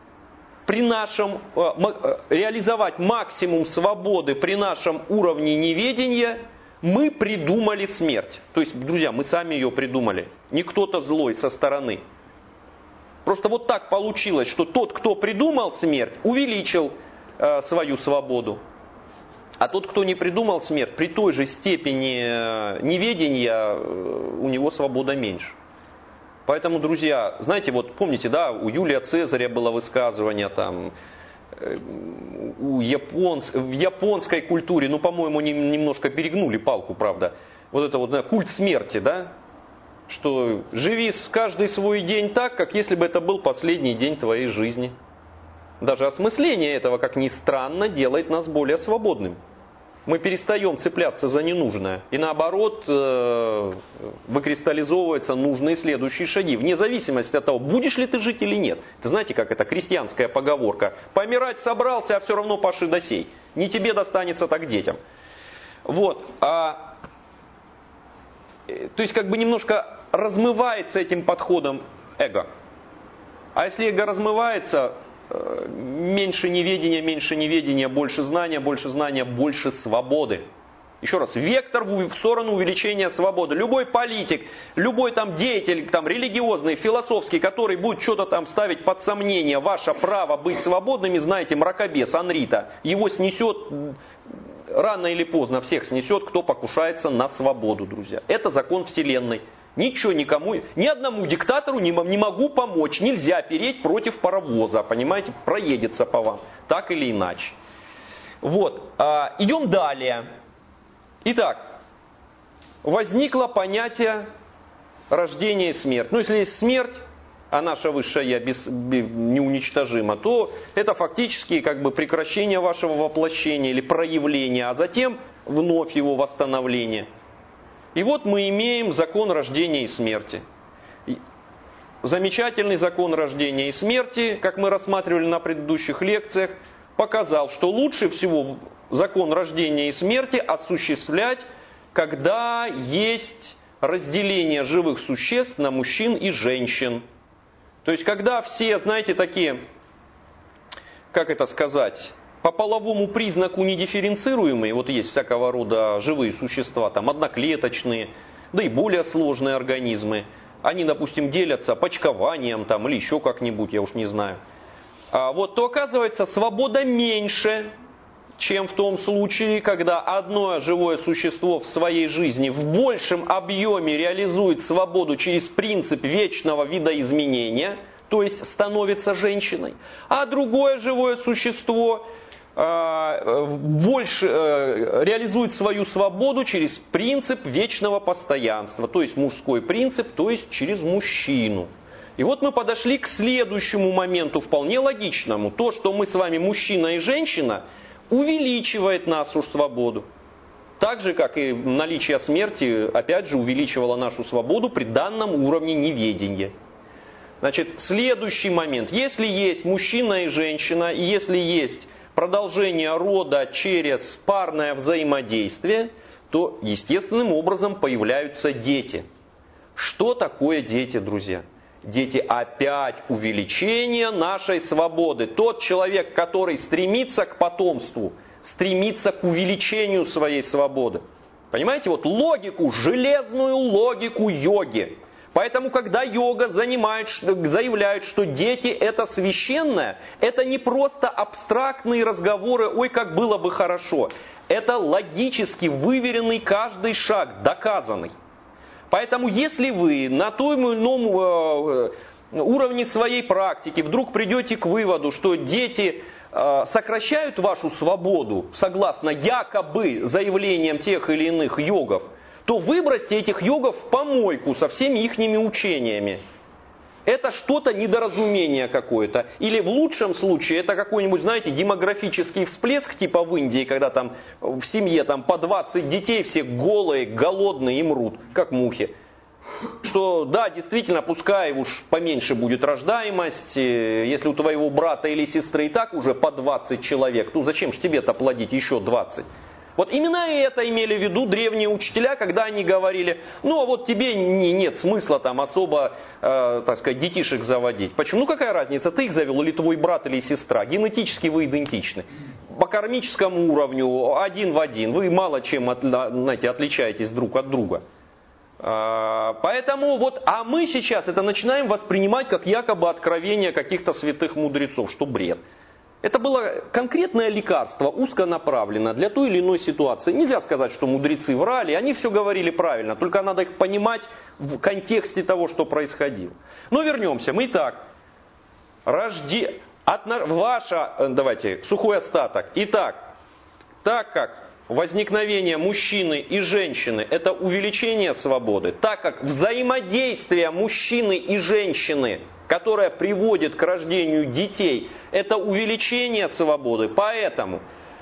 реализовать максимум свободы при нашем уровне неведения, мы придумали смерть. То есть, друзья, мы сами ее придумали. Не кто-то злой со стороны. Просто вот так получилось, что тот, кто придумал смерть, увеличил свою свободу. А тот, кто не придумал смерть, при той же степени неведения у него свобода меньше. Поэтому, друзья, знаете, вот помните, да, у Юлия Цезаря было высказывание там, в японской культуре, ну, по-моему, немножко перегнули палку, правда. Вот это вот, культ смерти, да, что живи каждый свой день так, как если бы это был последний день твоей жизни. Даже осмысление этого, как ни странно, делает нас более свободными. Мы перестаем цепляться за ненужное. И наоборот, выкристаллизовываются нужные следующие шаги. Вне зависимости от того, будешь ли ты жить или нет. Ты знаете, как это крестьянская поговорка. Помирать собрался, а все равно паши да сей. Не тебе достанется, так детям. Вот. То есть как бы немножко размывается этим подходом эго. А если эго размывается, меньше неведения, больше знания, больше свободы. Еще раз, вектор в сторону увеличения свободы. Любой политик, любой там деятель, там религиозный, философский, который будет что-то там ставить под сомнение ваше право быть свободными, знаете, мракобес, Анрита, его снесет, рано или поздно всех снесет, кто покушается на свободу, друзья. Это закон Вселенной. Ничего никому, ни одному диктатору не могу помочь. Нельзя переть против паровоза, понимаете, проедется по вам, так или иначе. Вот, идем далее. Итак, возникло понятие рождения и смерть. Ну, если есть смерть, а наше высшее я неуничтожимо, то это фактически как бы прекращение вашего воплощения или проявления, а затем вновь его восстановление. И вот мы имеем закон рождения и смерти. Замечательный закон рождения и смерти, как мы рассматривали на предыдущих лекциях, показал, что лучше всего закон рождения и смерти осуществлять, когда есть разделение живых существ на мужчин и женщин. То есть, когда все, знаете, такие, как это сказать, по половому признаку недифференцируемые, вот есть всякого рода живые существа, там одноклеточные, да и более сложные организмы. Они, допустим, делятся почкованием там, или еще как-нибудь, я уж не знаю. То оказывается свобода меньше, чем в том случае, когда одно живое существо в своей жизни в большем объеме реализует свободу через принцип вечного видоизменения, то есть становится женщиной, а другое живое существо больше реализует свою свободу через принцип вечного постоянства, то есть мужской принцип, то есть через мужчину. И вот мы подошли к следующему моменту, вполне логичному. То, что мы с вами мужчина и женщина, увеличивает нашу свободу. Так же, как и наличие смерти, опять же, увеличивало нашу свободу при данном уровне неведения. Значит, следующий момент. Если есть мужчина и женщина, и если есть продолжение рода через парное взаимодействие, то естественным образом появляются дети. Что такое дети, друзья? Дети опять увеличение нашей свободы. Тот человек, который стремится к потомству, стремится к увеличению своей свободы. Понимаете, вот логику, железную логику йоги. Поэтому, когда йога заявляет, что дети это священное, это не просто абстрактные разговоры, ой, как было бы хорошо. Это логически выверенный каждый шаг, доказанный. Поэтому, если вы на том или ином уровне своей практики вдруг придете к выводу, что дети сокращают вашу свободу, согласно якобы заявлениям тех или иных йогов, то выбросьте этих йогов в помойку со всеми ихними учениями. Это что-то недоразумение какое-то. Или в лучшем случае это какой-нибудь, знаете, демографический всплеск, типа в Индии, когда там в семье там, по 20 детей, все голые, голодные и мрут, как мухи. Что да, действительно, пускай уж поменьше будет рождаемость, если у твоего брата или сестры и так уже по 20 человек, ну зачем ж тебе-то плодить еще 20? Вот именно это имели в виду древние учителя, когда они говорили, ну а вот тебе нет смысла там особо, так сказать, детишек заводить. Почему? Ну какая разница, ты их завел или твой брат или сестра? Генетически вы идентичны. По кармическому уровню один в один. Вы мало чем, знаете, отличаетесь друг от друга. Поэтому вот, а мы сейчас это начинаем воспринимать как якобы откровение каких-то святых мудрецов, что бред. Это было конкретное лекарство, узконаправленно для той или иной ситуации. Нельзя сказать, что мудрецы врали, они все говорили правильно, только надо их понимать в контексте того, что происходило. Но вернемся. Мы итак, давайте, сухой остаток. Итак, так как возникновение мужчины и женщины – это увеличение свободы, так как взаимодействие мужчины и женщины, которое приводит к рождению детей, это увеличение свободы, поэтому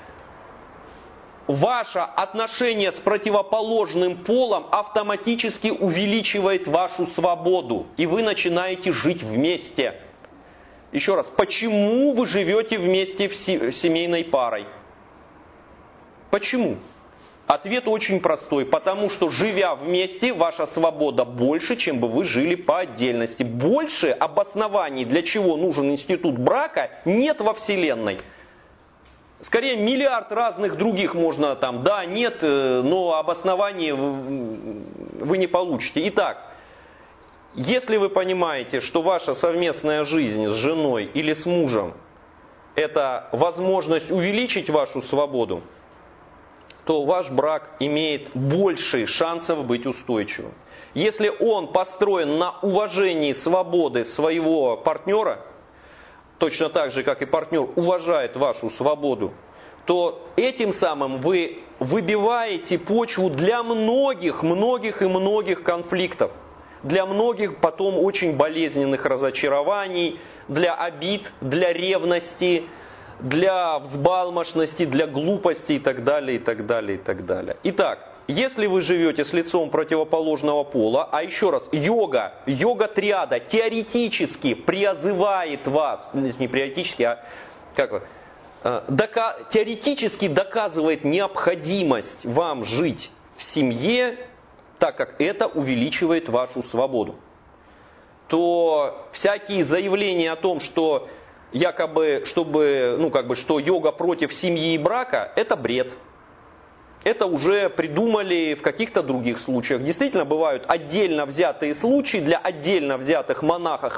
ваше отношение с противоположным полом автоматически увеличивает вашу свободу, и вы начинаете жить вместе. Еще раз, почему вы живете вместе семейной парой? Почему? Ответ очень простой. Потому что, живя вместе, ваша свобода больше, чем бы вы жили по отдельности. Больше обоснований, для чего нужен институт брака, нет во Вселенной. Скорее, миллиард разных других можно там, да, нет, но обоснований вы не получите. Итак, если вы понимаете, что ваша совместная жизнь с женой или с мужем – это возможность увеличить вашу свободу, то ваш брак имеет большие шансов быть устойчивым. Если он построен на уважении свободы своего партнера, точно так же, как и партнер уважает вашу свободу, то этим самым вы выбиваете почву для многих конфликтов, для многих потом очень болезненных разочарований, для обид, для ревности, для взбалмошности, для глупости и так далее, и так далее, и так далее. Итак, если вы живете с лицом противоположного пола, а еще раз, йога-триада теоретически призывает вас, не теоретически, а теоретически доказывает необходимость вам жить в семье, так как это увеличивает вашу свободу, то всякие заявления о том, что якобы, что йога против семьи и брака, это бред. Это уже придумали в каких-то других случаях. Действительно, бывают отдельно взятые случаи для отдельно взятых монахов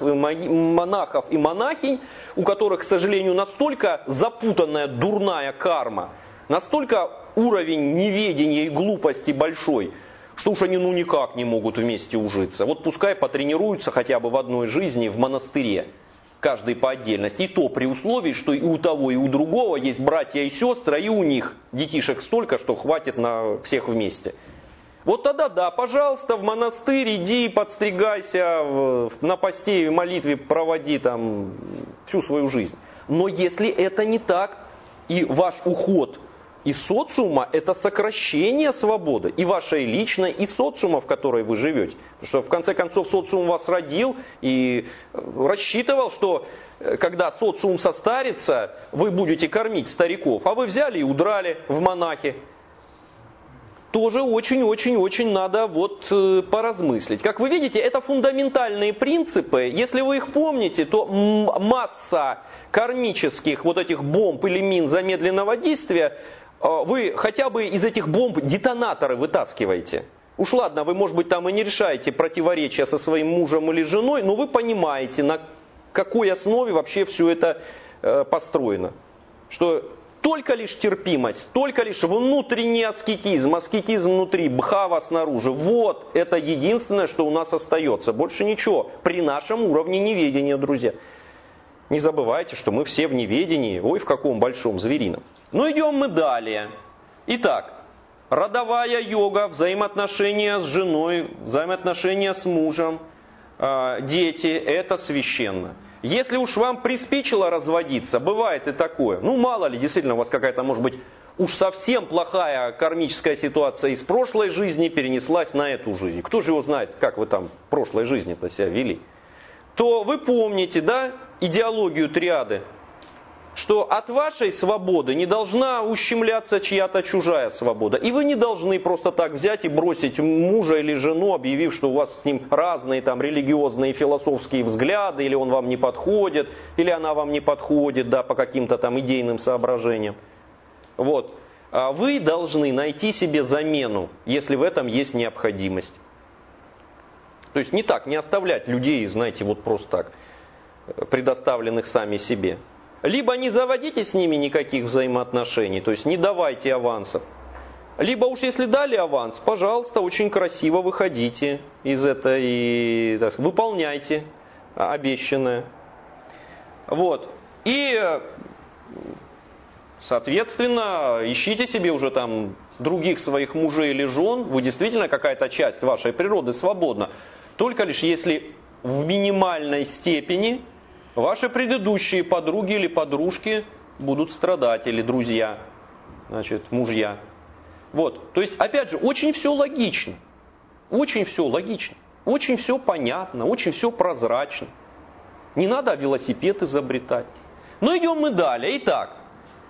и монахинь, у которых, к сожалению, настолько запутанная дурная карма, настолько уровень неведения и глупости большой, что уж они никак не могут вместе ужиться. Вот пускай потренируются хотя бы в одной жизни в монастыре. Каждый по отдельности. И то при условии, что и у того, и у другого есть братья и сестры, и у них детишек столько, что хватит на всех вместе. Вот тогда да, пожалуйста, в монастырь иди, подстригайся, на посте и молитве проводи там всю свою жизнь. Но если это не так, и ваш уход из социума – это сокращение свободы, и вашей личной, и социума, в которой вы живете. Потому что, в конце концов, социум вас родил и рассчитывал, что когда социум состарится, вы будете кормить стариков, а вы взяли и удрали в монахи. Тоже очень-очень-очень надо поразмыслить. Как вы видите, это фундаментальные принципы. Если вы их помните, то масса кармических этих бомб или мин замедленного действия, вы хотя бы из этих бомб детонаторы вытаскиваете. Уж ладно, вы, может быть, там и не решаете противоречия со своим мужем или женой, но вы понимаете, на какой основе вообще все это построено. Что только лишь терпимость, только лишь внутренний аскетизм внутри, бхава снаружи. Вот это единственное, что у нас остается. Больше ничего. При нашем уровне неведения, друзья. Не забывайте, что мы все в неведении. Ой, в каком большом зверином. Ну, идем мы далее. Итак, родовая йога, взаимоотношения с женой, взаимоотношения с мужем, дети – это священно. Если уж вам приспичило разводиться, бывает и такое. Ну, мало ли, действительно, у вас какая-то, может быть, уж совсем плохая кармическая ситуация из прошлой жизни перенеслась на эту жизнь. Кто же его знает, как вы там в прошлой жизни-то себя вели? То вы помните, да, идеологию триады. что от вашей свободы не должна ущемляться чья-то чужая свобода. И вы не должны просто так взять и бросить мужа или жену, объявив, что у вас с ним разные там религиозные, философские взгляды, или он вам не подходит, или она вам не подходит, да, по каким-то там идейным соображениям. Вот. А вы должны найти себе замену, если в этом есть необходимость. То есть не так, не оставлять людей, знаете, вот просто так, предоставленных сами себе. Либо не заводите с ними никаких взаимоотношений, то есть не давайте авансов. Либо уж если дали аванс, пожалуйста, очень красиво выходите из этого и так, выполняйте обещанное. Вот. И, соответственно, ищите себе уже там других своих мужей или жен. Вы действительно, какая-то часть вашей природы свободна. Только лишь если в минимальной степени ваши предыдущие подруги или подружки будут страдать, или друзья, значит, мужья. Вот. То есть, опять же, очень все логично. Очень все логично. Очень все понятно, очень все прозрачно. Не надо велосипед изобретать. Но идем мы далее. Итак,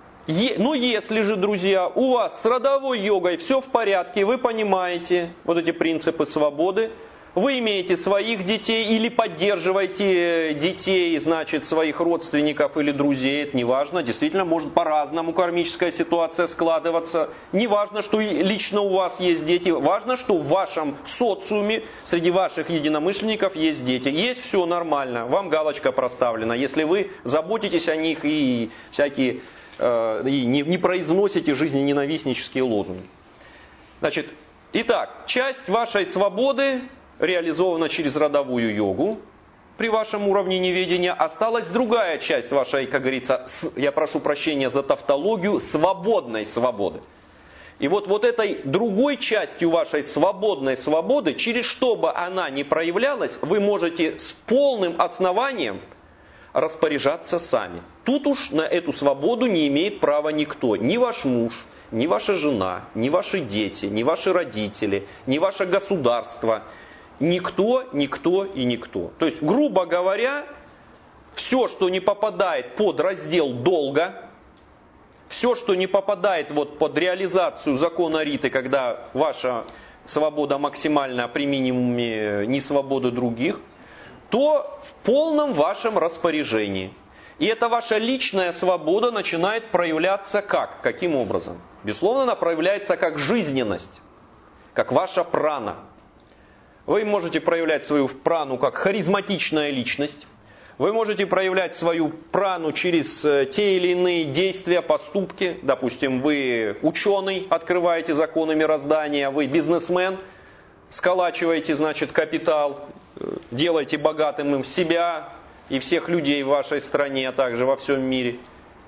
если же, друзья, у вас с родовой йогой все в порядке, вы понимаете вот эти принципы свободы, вы имеете своих детей или поддерживаете детей, значит, своих родственников или друзей, это не важно, действительно, может по-разному кармическая ситуация складываться. Не важно, что лично у вас есть дети, важно, что в вашем социуме, среди ваших единомышленников есть дети. Есть все нормально, вам галочка проставлена, если вы заботитесь о них и всякие, и не произносите жизнененавистнические лозунги. Значит, итак, часть вашей свободы реализована через родовую йогу. При вашем уровне неведения осталась другая часть вашей, как говорится, я прошу прощения за тавтологию, свободной свободы. И вот этой другой частью вашей свободной свободы, через что бы она ни проявлялась, вы можете с полным основанием распоряжаться сами. Тут уж на эту свободу не имеет права никто. Ни ваш муж, ни ваша жена, ни ваши дети, ни ваши родители, ни ваше государство. Никто, никто и никто. То есть, грубо говоря, все, что не попадает под раздел долга, все, что не попадает вот под реализацию закона Риты, когда ваша свобода максимальна при минимуме несвободы других, то в полном вашем распоряжении. И эта ваша личная свобода начинает проявляться как? Каким образом? Безусловно, она проявляется как жизненность, как ваша прана. Вы можете проявлять свою прану как харизматичная личность. Вы можете проявлять свою прану через те или иные действия, поступки. Допустим, вы ученый, открываете законы мироздания, вы бизнесмен, сколачиваете, значит, капитал, делаете богатым им себя и всех людей в вашей стране, а также во всем мире.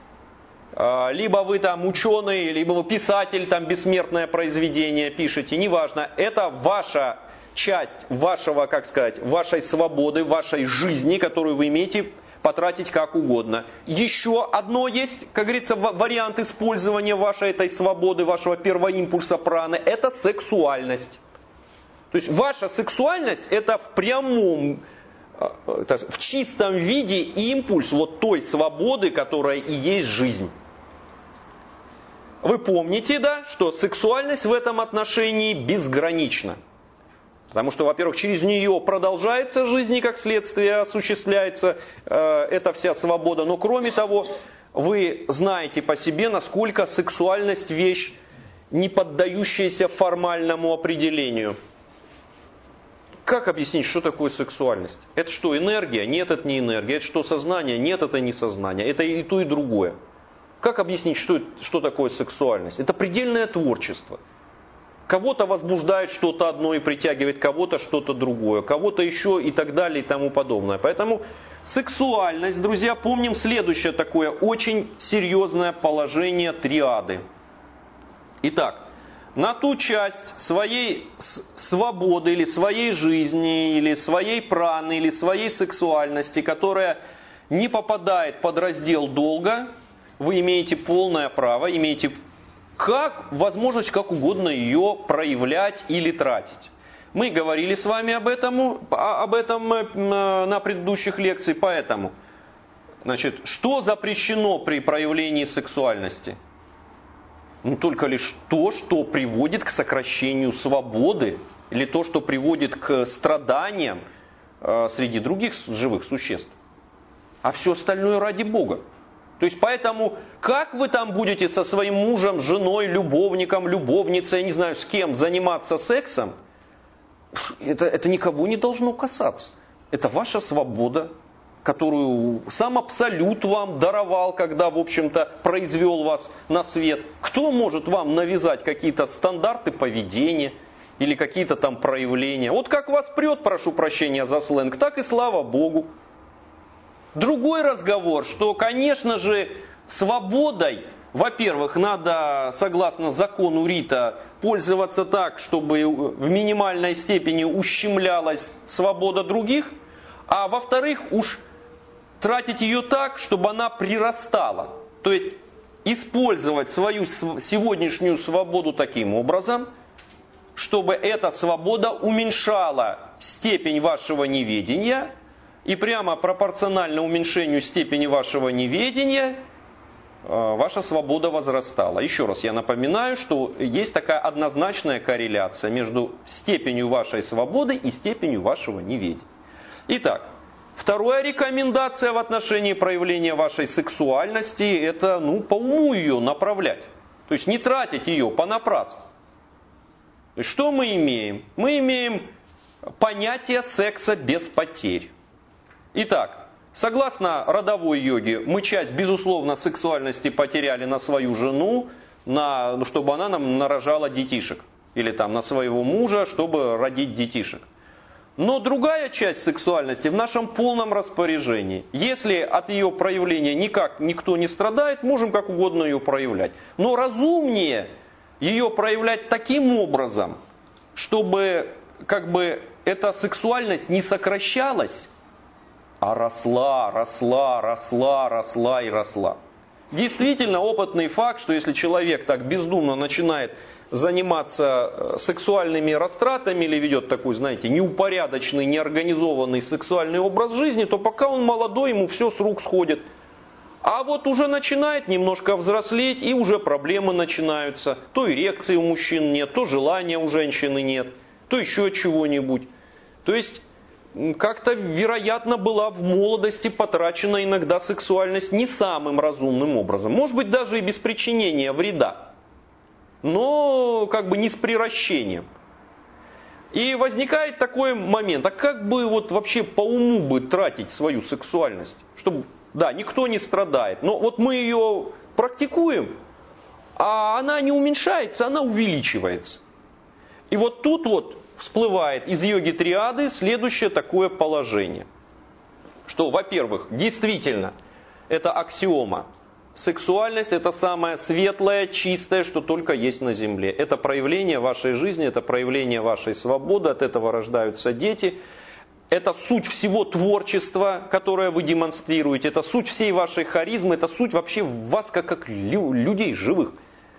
Либо вы там ученый, либо вы писатель, там бессмертное произведение пишете, неважно. Это ваша часть вашего, как сказать, вашей свободы, вашей жизни, которую вы имеете потратить как угодно. Еще одно есть, как говорится, вариант использования вашей этой свободы, вашего первоимпульса праны, это сексуальность. То есть ваша сексуальность это в прямом, в чистом виде импульс вот той свободы, которая и есть жизнь. Вы помните, да, что сексуальность в этом отношении безгранична. Потому что, во-первых, через нее продолжается жизнь и как следствие осуществляется эта вся свобода. Но кроме того, вы знаете по себе, насколько сексуальность вещь, не поддающаяся формальному определению. Как объяснить, что такое сексуальность? Это что, энергия? Нет, это не энергия. Это что, сознание? Нет, это не сознание. Это и то, и другое. Как объяснить, что такое сексуальность? Это предельное творчество. Кого-то возбуждает что-то одно и притягивает кого-то что-то другое, кого-то еще и так далее и тому подобное. Поэтому сексуальность, друзья, помним следующее такое очень серьезное положение триады. Итак, на ту часть своей свободы или своей жизни, или своей праны, или своей сексуальности, которая не попадает под раздел долга, вы имеете полное право, имеете возможность как угодно ее проявлять или тратить. Мы говорили с вами об этом на предыдущих лекциях, поэтому Значит, что запрещено при проявлении сексуальности? Ну, только лишь то, что приводит к сокращению свободы, или то, что приводит к страданиям среди других живых существ. А все остальное ради Бога. То есть, поэтому, как вы там будете со своим мужем, женой, любовником, любовницей, я не знаю, с кем заниматься сексом, это никого не должно касаться. Это ваша свобода, которую сам Абсолют вам даровал, когда, в общем-то, произвел вас на свет. Кто может вам навязать какие-то стандарты поведения или какие-то там проявления? Вот как вас прет, прошу прощения за сленг, так и слава Богу. Другой разговор, что, конечно же, свободой, во-первых, надо, согласно закону Рита, пользоваться так, чтобы в минимальной степени ущемлялась свобода других, а во-вторых, уж тратить ее так, чтобы она прирастала. То есть использовать свою сегодняшнюю свободу таким образом, чтобы эта свобода уменьшала степень вашего неведения, и прямо пропорционально уменьшению степени вашего неведения ваша свобода возрастала. Еще раз я напоминаю, что есть такая однозначная корреляция между степенью вашей свободы и степенью вашего неведения. Итак, вторая рекомендация в отношении проявления вашей сексуальности – это по уму ее направлять. То есть не тратить ее понапрасну. То есть что мы имеем? Мы имеем понятие секса без потерь. Итак, согласно родовой йоге, мы часть, безусловно, сексуальности потеряли на свою жену, чтобы она нам нарожала детишек. Или там на своего мужа, чтобы родить детишек. Но другая часть сексуальности в нашем полном распоряжении. Если от ее проявления никак никто не страдает, можем как угодно ее проявлять. Но разумнее ее проявлять таким образом, чтобы эта сексуальность не сокращалась, а росла и росла. Действительно, опытный факт, что если человек так бездумно начинает заниматься сексуальными растратами или ведет такой, знаете, неупорядоченный, неорганизованный сексуальный образ жизни, то пока он молодой, ему все с рук сходит. А вот уже начинает немножко взрослеть, и уже проблемы начинаются. То эрекции у мужчин нет, то желания у женщины нет, то еще чего-нибудь. То есть как-то, вероятно, была в молодости потрачена иногда сексуальность не самым разумным образом. Может быть, даже и без причинения вреда. Но не с приращением. И возникает такой момент, а как бы вообще по уму бы тратить свою сексуальность? Чтобы, никто не страдает. Но вот мы ее практикуем, а она не уменьшается, она увеличивается. И вот тут всплывает из йоги-триады следующее такое положение. Что, во-первых, действительно, это аксиома. Сексуальность – это самое светлое, чистое, что только есть на земле. Это проявление вашей жизни, это проявление вашей свободы, от этого рождаются дети. Это суть всего творчества, которое вы демонстрируете, это суть всей вашей харизмы, это суть вообще вас как людей живых.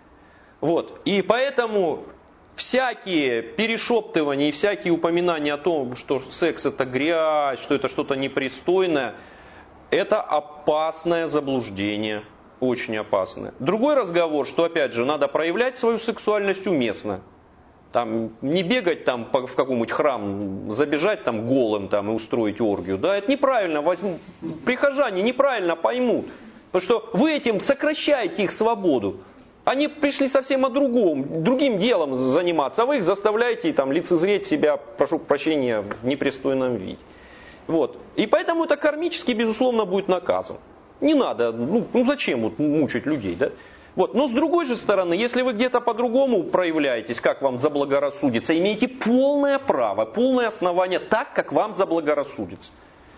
И поэтому всякие перешептывания и всякие упоминания о том, что секс это грязь, что это что-то непристойное, это опасное заблуждение, очень опасное. Другой разговор, что опять же надо проявлять свою сексуальность уместно. Не бегать в какой-нибудь храм, забежать голым и устроить оргию. Это неправильно, прихожане неправильно поймут. Потому что вы этим сокращаете их свободу. Они пришли совсем другим делом заниматься, а вы их заставляете лицезреть себя, прошу прощения, в непристойном виде. И поэтому это кармически, безусловно, будет наказан. Не надо, зачем мучить людей, да? Но с другой же стороны, если вы где-то по-другому проявляетесь, как вам заблагорассудится, имеете полное право, полное основание так, как вам заблагорассудится.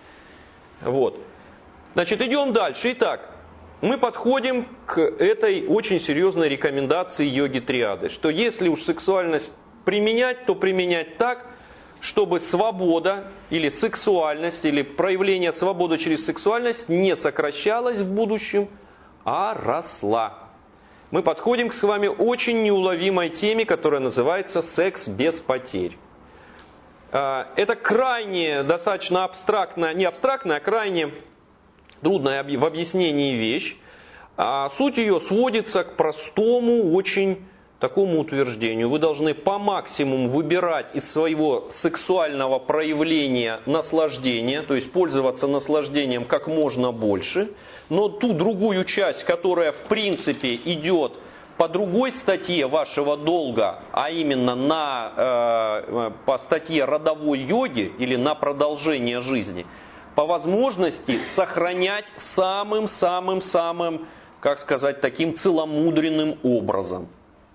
Значит, идем дальше. Итак, мы подходим к этой очень серьезной рекомендации йоги-триады, что если уж сексуальность применять, то применять так, чтобы свобода или сексуальность, или проявление свободы через сексуальность не сокращалась в будущем, а росла. Мы подходим с вами к очень неуловимой теме, которая называется «секс без потерь». Это крайне, достаточно абстрактная, не абстрактная, а крайне трудная в объяснении вещь, а суть ее сводится к простому, очень такому утверждению. Вы должны по максимуму выбирать из своего сексуального проявления наслаждение, то есть пользоваться наслаждением как можно больше, но ту другую часть, которая в принципе идет по другой статье вашего долга, а именно по статье родовой йоги или на продолжение жизни, по возможности сохранять самым-самым-самым, как сказать, таким целомудренным образом.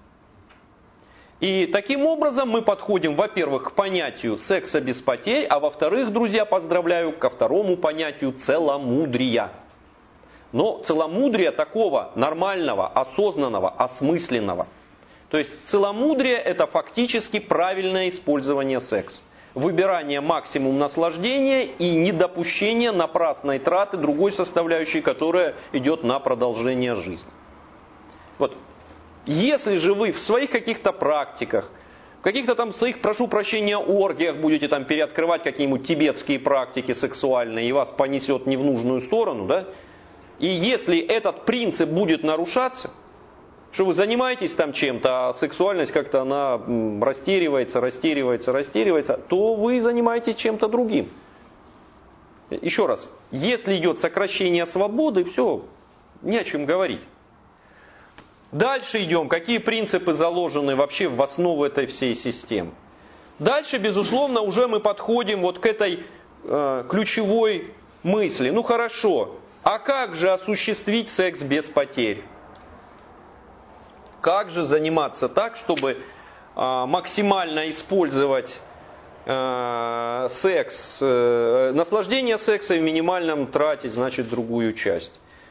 И таким образом мы подходим, во-первых, к понятию секса без потерь, а во-вторых, друзья, поздравляю, ко второму понятию целомудрия. Но целомудрия такого нормального, осознанного, осмысленного. То есть целомудрие – это фактически правильное использование секса. Выбирание максимум наслаждения и недопущение напрасной траты другой составляющей, которая идет на продолжение жизни. Вот. Если же вы в своих каких-то практиках, в каких-то там своих, прошу прощения, оргиях будете там переоткрывать какие-нибудь тибетские практики сексуальные, и вас понесет не в нужную сторону, да? И если этот принцип будет нарушаться, что вы занимаетесь там чем-то, а сексуальность как-то она растеривается, то вы занимаетесь чем-то другим. Еще раз, если идет сокращение свободы, все, не о чем говорить. Дальше идем, какие принципы заложены вообще в основу этой всей системы. Дальше, безусловно, уже мы подходим вот к этой ключевой мысли. Ну хорошо, а как же осуществить секс без потерь? Как же заниматься так, чтобы максимально использовать секс, наслаждение секса и в минимальном тратить, значит, другую часть?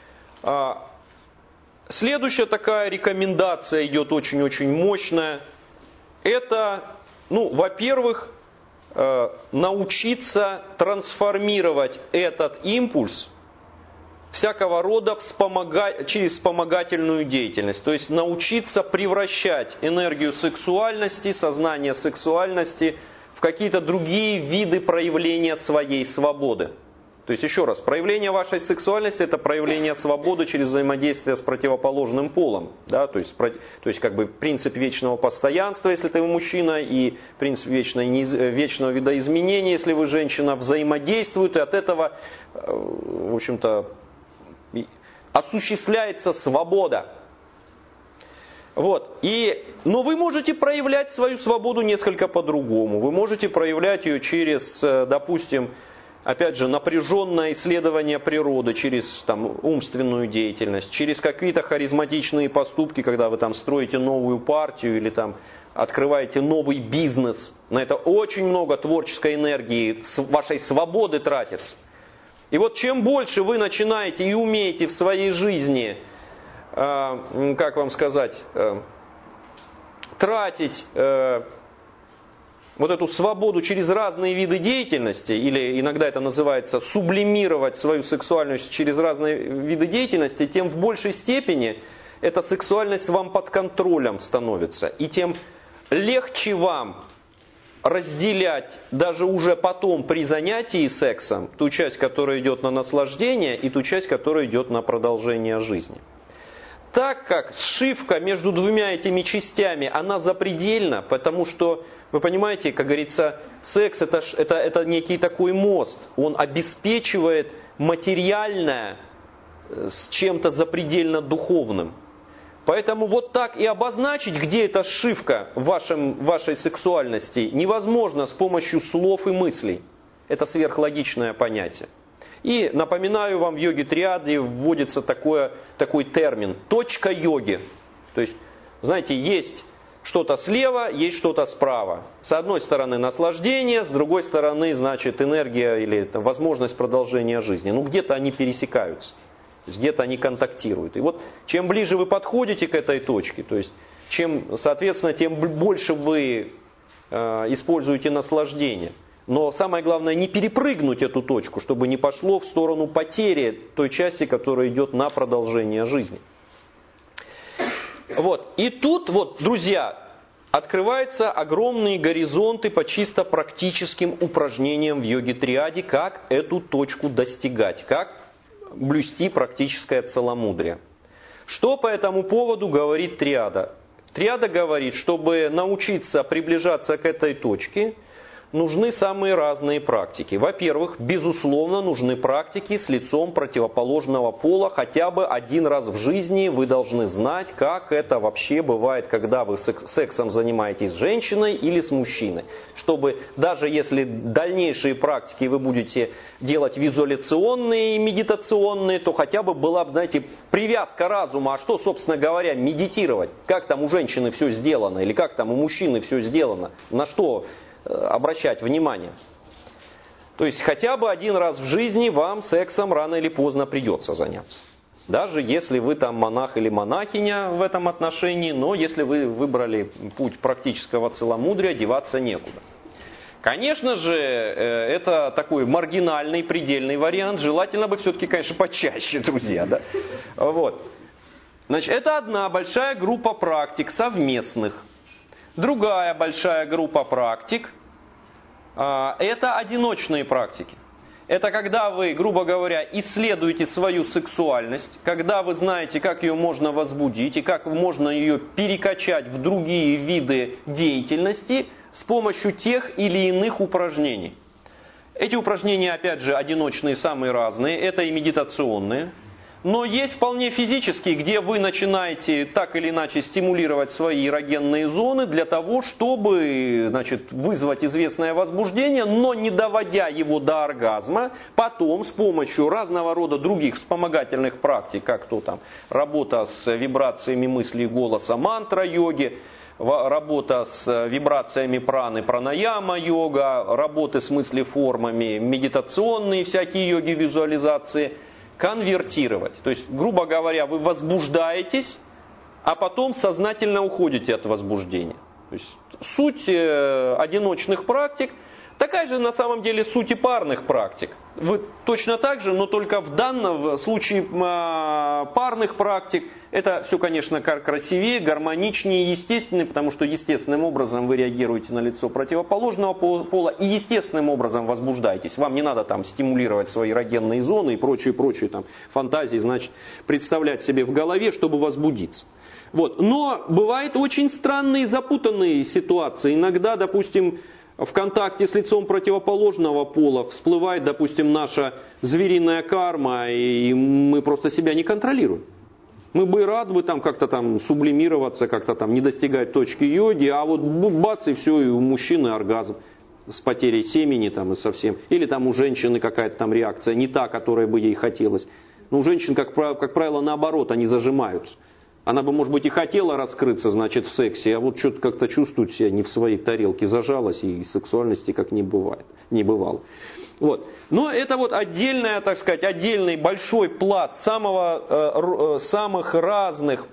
Следующая такая рекомендация идет очень-очень мощная. Это, во-первых, научиться трансформировать этот импульс всякого рода через вспомогательную деятельность. То есть научиться превращать энергию сексуальности, сознание сексуальности в какие-то другие виды проявления своей свободы. То есть еще раз, проявление вашей сексуальности – это проявление свободы через взаимодействие с противоположным полом. Да? То есть как бы принцип вечного постоянства, если ты мужчина, и принцип вечного видоизменения, если вы женщина, взаимодействуют, и от этого, в общем-то, осуществляется свобода. Вот. Но вы можете проявлять свою свободу несколько по-другому. Вы можете проявлять ее через, допустим, опять же, напряженное исследование природы, через умственную деятельность, через какие-то харизматичные поступки, когда вы строите новую партию или открываете новый бизнес. На это очень много творческой энергии, вашей свободы тратится. И вот чем больше вы начинаете и умеете в своей жизни, как вам сказать, тратить вот эту свободу через разные виды деятельности, или иногда это называется сублимировать свою сексуальность через разные виды деятельности, тем в большей степени эта сексуальность вам под контролем становится. И тем легче вам разделять даже уже потом при занятии сексом ту часть, которая идет на наслаждение, и ту часть, которая идет на продолжение жизни. Так как сшивка между двумя этими частями, она запредельна, потому что, вы понимаете, как говорится, секс это некий такой мост, он обеспечивает материальное с чем-то запредельно духовным. Поэтому вот так и обозначить, где эта сшивка в вашей сексуальности, невозможно с помощью слов и мыслей. Это сверхлогичное понятие. И напоминаю вам, в йоге-триаде вводится такой термин – точка йоги. То есть, знаете, есть что-то слева, есть что-то справа. С одной стороны наслаждение, с другой стороны, значит, энергия или возможность продолжения жизни. Где-то они пересекаются. Где-то они контактируют. И вот чем ближе вы подходите к этой точке, то есть соответственно, тем больше вы используете наслаждение. Но самое главное не перепрыгнуть эту точку, чтобы не пошло в сторону потери той части, которая идет на продолжение жизни. Вот. И тут, друзья, открываются огромные горизонты по чисто практическим упражнениям в йоге-триаде, как эту точку достигать, как блюсти практическое целомудрие. Что по этому поводу говорит триада? Триада говорит, чтобы научиться приближаться к этой точке, нужны самые разные практики. Во-первых, безусловно, нужны практики с лицом противоположного пола. Хотя бы один раз в жизни вы должны знать, как это вообще бывает, когда вы сексом занимаетесь с женщиной или с мужчиной. Чтобы даже если дальнейшие практики вы будете делать визуализационные и медитационные, то хотя бы была, знаете, привязка разума. А что, собственно говоря, медитировать? Как там у женщины все сделано? Или как там у мужчины все сделано? На что обращать внимание? То есть хотя бы один раз в жизни вам сексом рано или поздно придется заняться. Даже если вы там монах или монахиня в этом отношении, но если вы выбрали путь практического целомудрия, деваться некуда. Конечно же, это такой маргинальный, предельный вариант. Желательно бы все-таки, конечно, почаще, друзья. Да? Вот. Значит, это одна большая группа практик совместных. Другая большая группа практик – это одиночные практики. Это когда вы, грубо говоря, исследуете свою сексуальность, когда вы знаете, как ее можно возбудить и как можно ее перекачать в другие виды деятельности с помощью тех или иных упражнений. Эти упражнения, опять же, одиночные, самые разные, это и медитационные. Но есть вполне физические, где вы начинаете так или иначе стимулировать свои эрогенные зоны для того, чтобы, значит, вызвать известное возбуждение, но не доводя его до оргазма, потом с помощью разного рода других вспомогательных практик, как то там работа с вибрациями мысли и голоса, мантра-йоги, работа с вибрациями праны, пранаяма-йога, работы с мыслеформами, медитационные всякие йоги, визуализации – конвертировать. То есть, грубо говоря, вы возбуждаетесь, а потом сознательно уходите от возбуждения. То есть, суть одиночных практик такая же на самом деле суть и парных практик. Вы точно так же, но только в данном случае парных практик это все, конечно, красивее, гармоничнее, естественнее, потому что естественным образом вы реагируете на лицо противоположного пола и естественным образом возбуждаетесь. Вам не надо там стимулировать свои эрогенные зоны и прочие там фантазии, значит, представлять себе в голове, чтобы возбудиться. Вот. Но бывают очень странные, запутанные ситуации. Иногда, допустим, в контакте с лицом противоположного пола всплывает, допустим, наша звериная карма, и мы просто себя не контролируем. Мы бы рады бы там как-то там сублимироваться, как-то там не достигать точки йоги, а вот бац, и все, и у мужчины оргазм с потерей семени там и совсем. Или там у женщины какая-то там реакция, не та, которая бы ей хотелось. Но у женщин, как правило, наоборот, они зажимаются. Она бы, может быть, и хотела раскрыться, значит, в сексе, а вот что-то как-то чувствует себя не в своей тарелке, зажалась, и сексуальности как не бывало. Вот. Но это вот отдельная, так сказать, отдельный большой пласт самых разных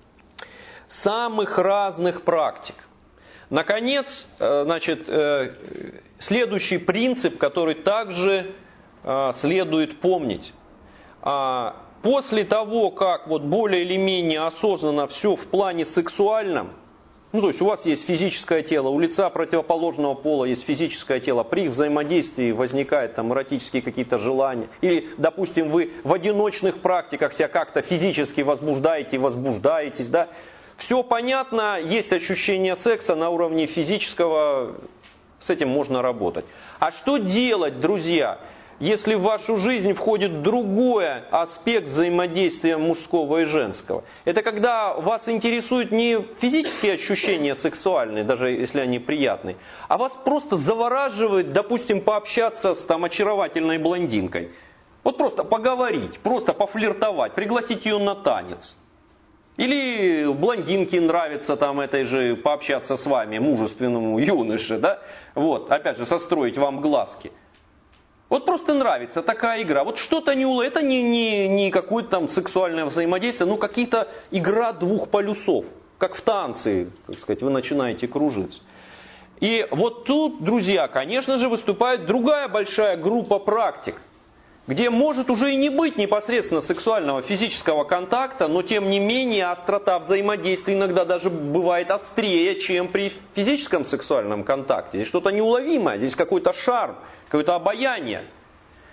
практик. Наконец, значит, следующий принцип, который также следует помнить. После того, как вот более или менее осознанно все в плане сексуальном, ну то есть у вас есть физическое тело, у лица противоположного пола есть физическое тело, при взаимодействии возникают там эротические какие-то желания, или, допустим, вы в одиночных практиках себя как-то физически возбуждаетесь, да, все понятно, есть ощущение секса на уровне физического, с этим можно работать. А что делать, друзья? Если в вашу жизнь входит другой аспект взаимодействия мужского и женского. Это когда вас интересуют не физические ощущения сексуальные, даже если они приятные, а вас просто завораживает, допустим, пообщаться с там очаровательной блондинкой. Вот просто поговорить, просто пофлиртовать, пригласить ее на танец. Или блондинке нравится там этой же пообщаться с вами, мужественному юноше, да? Вот, опять же, состроить вам глазки. Вот просто нравится такая игра. Вот что-то это не какое-то там сексуальное взаимодействие, но какие-то игра двух полюсов. Как в танце, так сказать, вы начинаете кружиться. И вот тут, друзья, конечно же, выступает другая большая группа практик, где может уже и не быть непосредственно сексуального физического контакта, но тем не менее острота взаимодействия иногда даже бывает острее, чем при физическом сексуальном контакте. Здесь что-то неуловимое, здесь какой-то шарм, какое-то обаяние.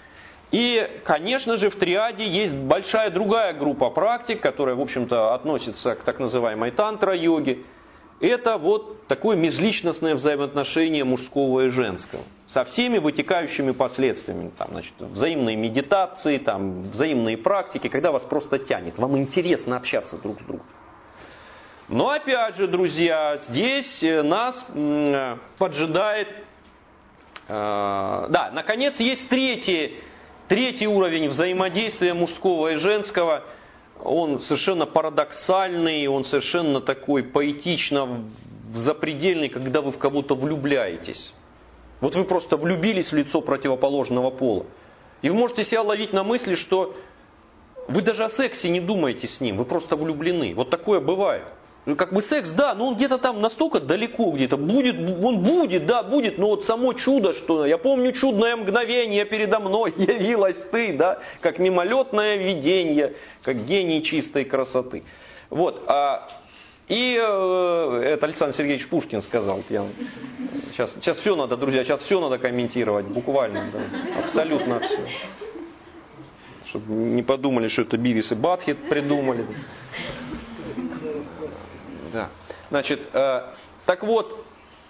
И, конечно же, в триаде есть большая другая группа практик, которая, в общем-то, относится к так называемой тантра-йоге. Это вот такое межличностное взаимоотношение мужского и женского. Со всеми вытекающими последствиями. Там, значит, взаимные медитации, там, взаимные практики, когда вас просто тянет. Вам интересно общаться друг с другом. Но опять же, друзья, здесь нас поджидает... Да, наконец, есть третий уровень взаимодействия мужского и женского. Он совершенно парадоксальный, он совершенно такой поэтично запредельный, когда вы в кого-то влюбляетесь. Вот вы просто влюбились в лицо противоположного пола. И вы можете себя ловить на мысли, что вы даже о сексе не думаете с ним, вы просто влюблены. Вот такое бывает. Ну, как бы секс, да, но он где-то там настолько далеко где-то. Он будет, да, будет, но вот само чудо, что... Я помню чудное мгновение передо мной, явилась ты, да, как мимолетное видение, как гений чистой красоты. Вот, это Александр Сергеевич Пушкин сказал. Сейчас все надо, друзья, сейчас все надо комментировать, буквально, да, абсолютно все. Чтобы не подумали, что это Бивис и Батхед придумали. Да. Значит, так вот,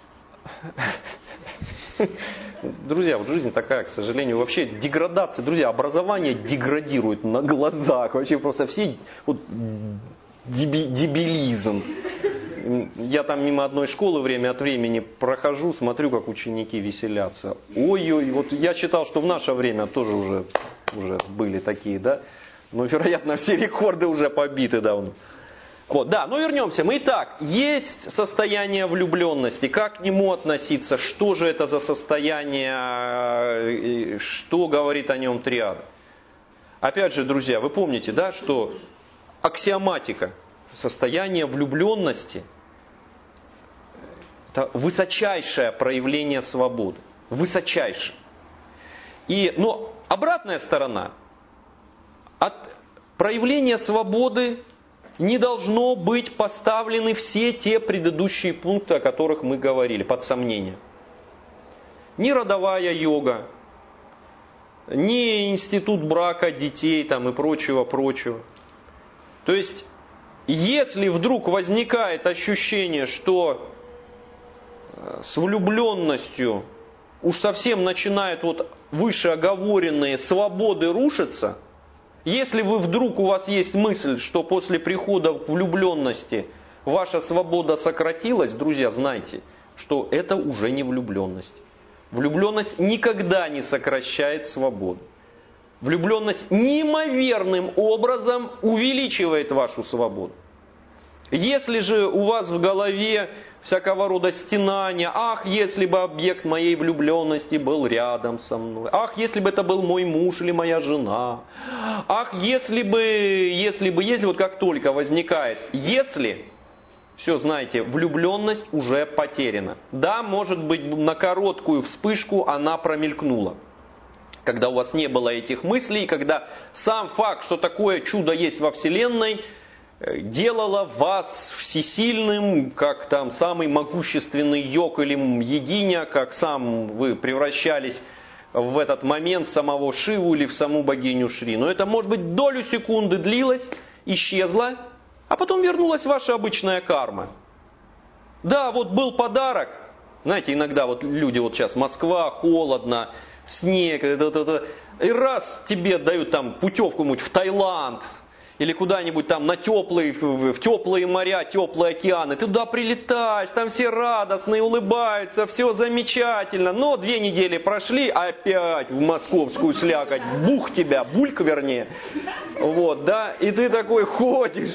друзья, вот жизнь такая, к сожалению, вообще деградация, друзья, образование деградирует на глазах, вообще просто все вот дебилизм. Я там мимо одной школы время от времени прохожу, смотрю, как ученики веселятся. Ой-ой, вот я считал, что в наше время тоже уже были такие, да, но, вероятно, все рекорды уже побиты давно. Вот, да, но вернемся. Итак, есть состояние влюбленности. Как к нему относиться? Что же это за состояние? Что говорит о нем триада? Опять же, друзья, вы помните, да, что аксиоматика, состояние влюбленности – это высочайшее проявление свободы. Высочайшее. Но обратная сторона. От проявления свободы не должно быть поставлены все те предыдущие пункты, о которых мы говорили, под сомнение. Ни родовая йога, ни институт брака детей там, и прочего. То есть, если вдруг возникает ощущение, что с влюбленностью уж совсем начинают вот вышеоговоренные свободы рушиться, если вдруг у вас есть мысль, что после прихода к влюбленности ваша свобода сократилась, друзья, знайте, что это уже не влюбленность. Влюбленность никогда не сокращает свободу. Влюбленность неимоверным образом увеличивает вашу свободу. Если же у вас в голове всякого рода стенания, ах, если бы объект моей влюбленности был рядом со мной, ах, если бы это был мой муж или моя жена, ах, если бы, вот как только возникает если, все, знаете, влюбленность уже потеряна. Да, может быть, на короткую вспышку она промелькнула. Когда у вас не было этих мыслей, когда сам факт, что такое чудо есть во Вселенной, делало вас всесильным, как там самый могущественный йог или йогиня, как сам вы превращались в этот момент в самого Шиву или в саму богиню Шри. Но это, может быть, долю секунды длилось, исчезло, а потом вернулась ваша обычная карма. Да, вот был подарок. Знаете, иногда вот люди, вот сейчас Москва, холодно, снег, и раз тебе дают там путевку в Таиланд, или куда-нибудь там в теплые моря, теплые океаны. Ты туда прилетаешь, там все радостные, улыбаются, все замечательно. Но 2 недели прошли, опять в московскую слякоть. Бух тебя, бульк вернее. Вот, да, и ты такой ходишь.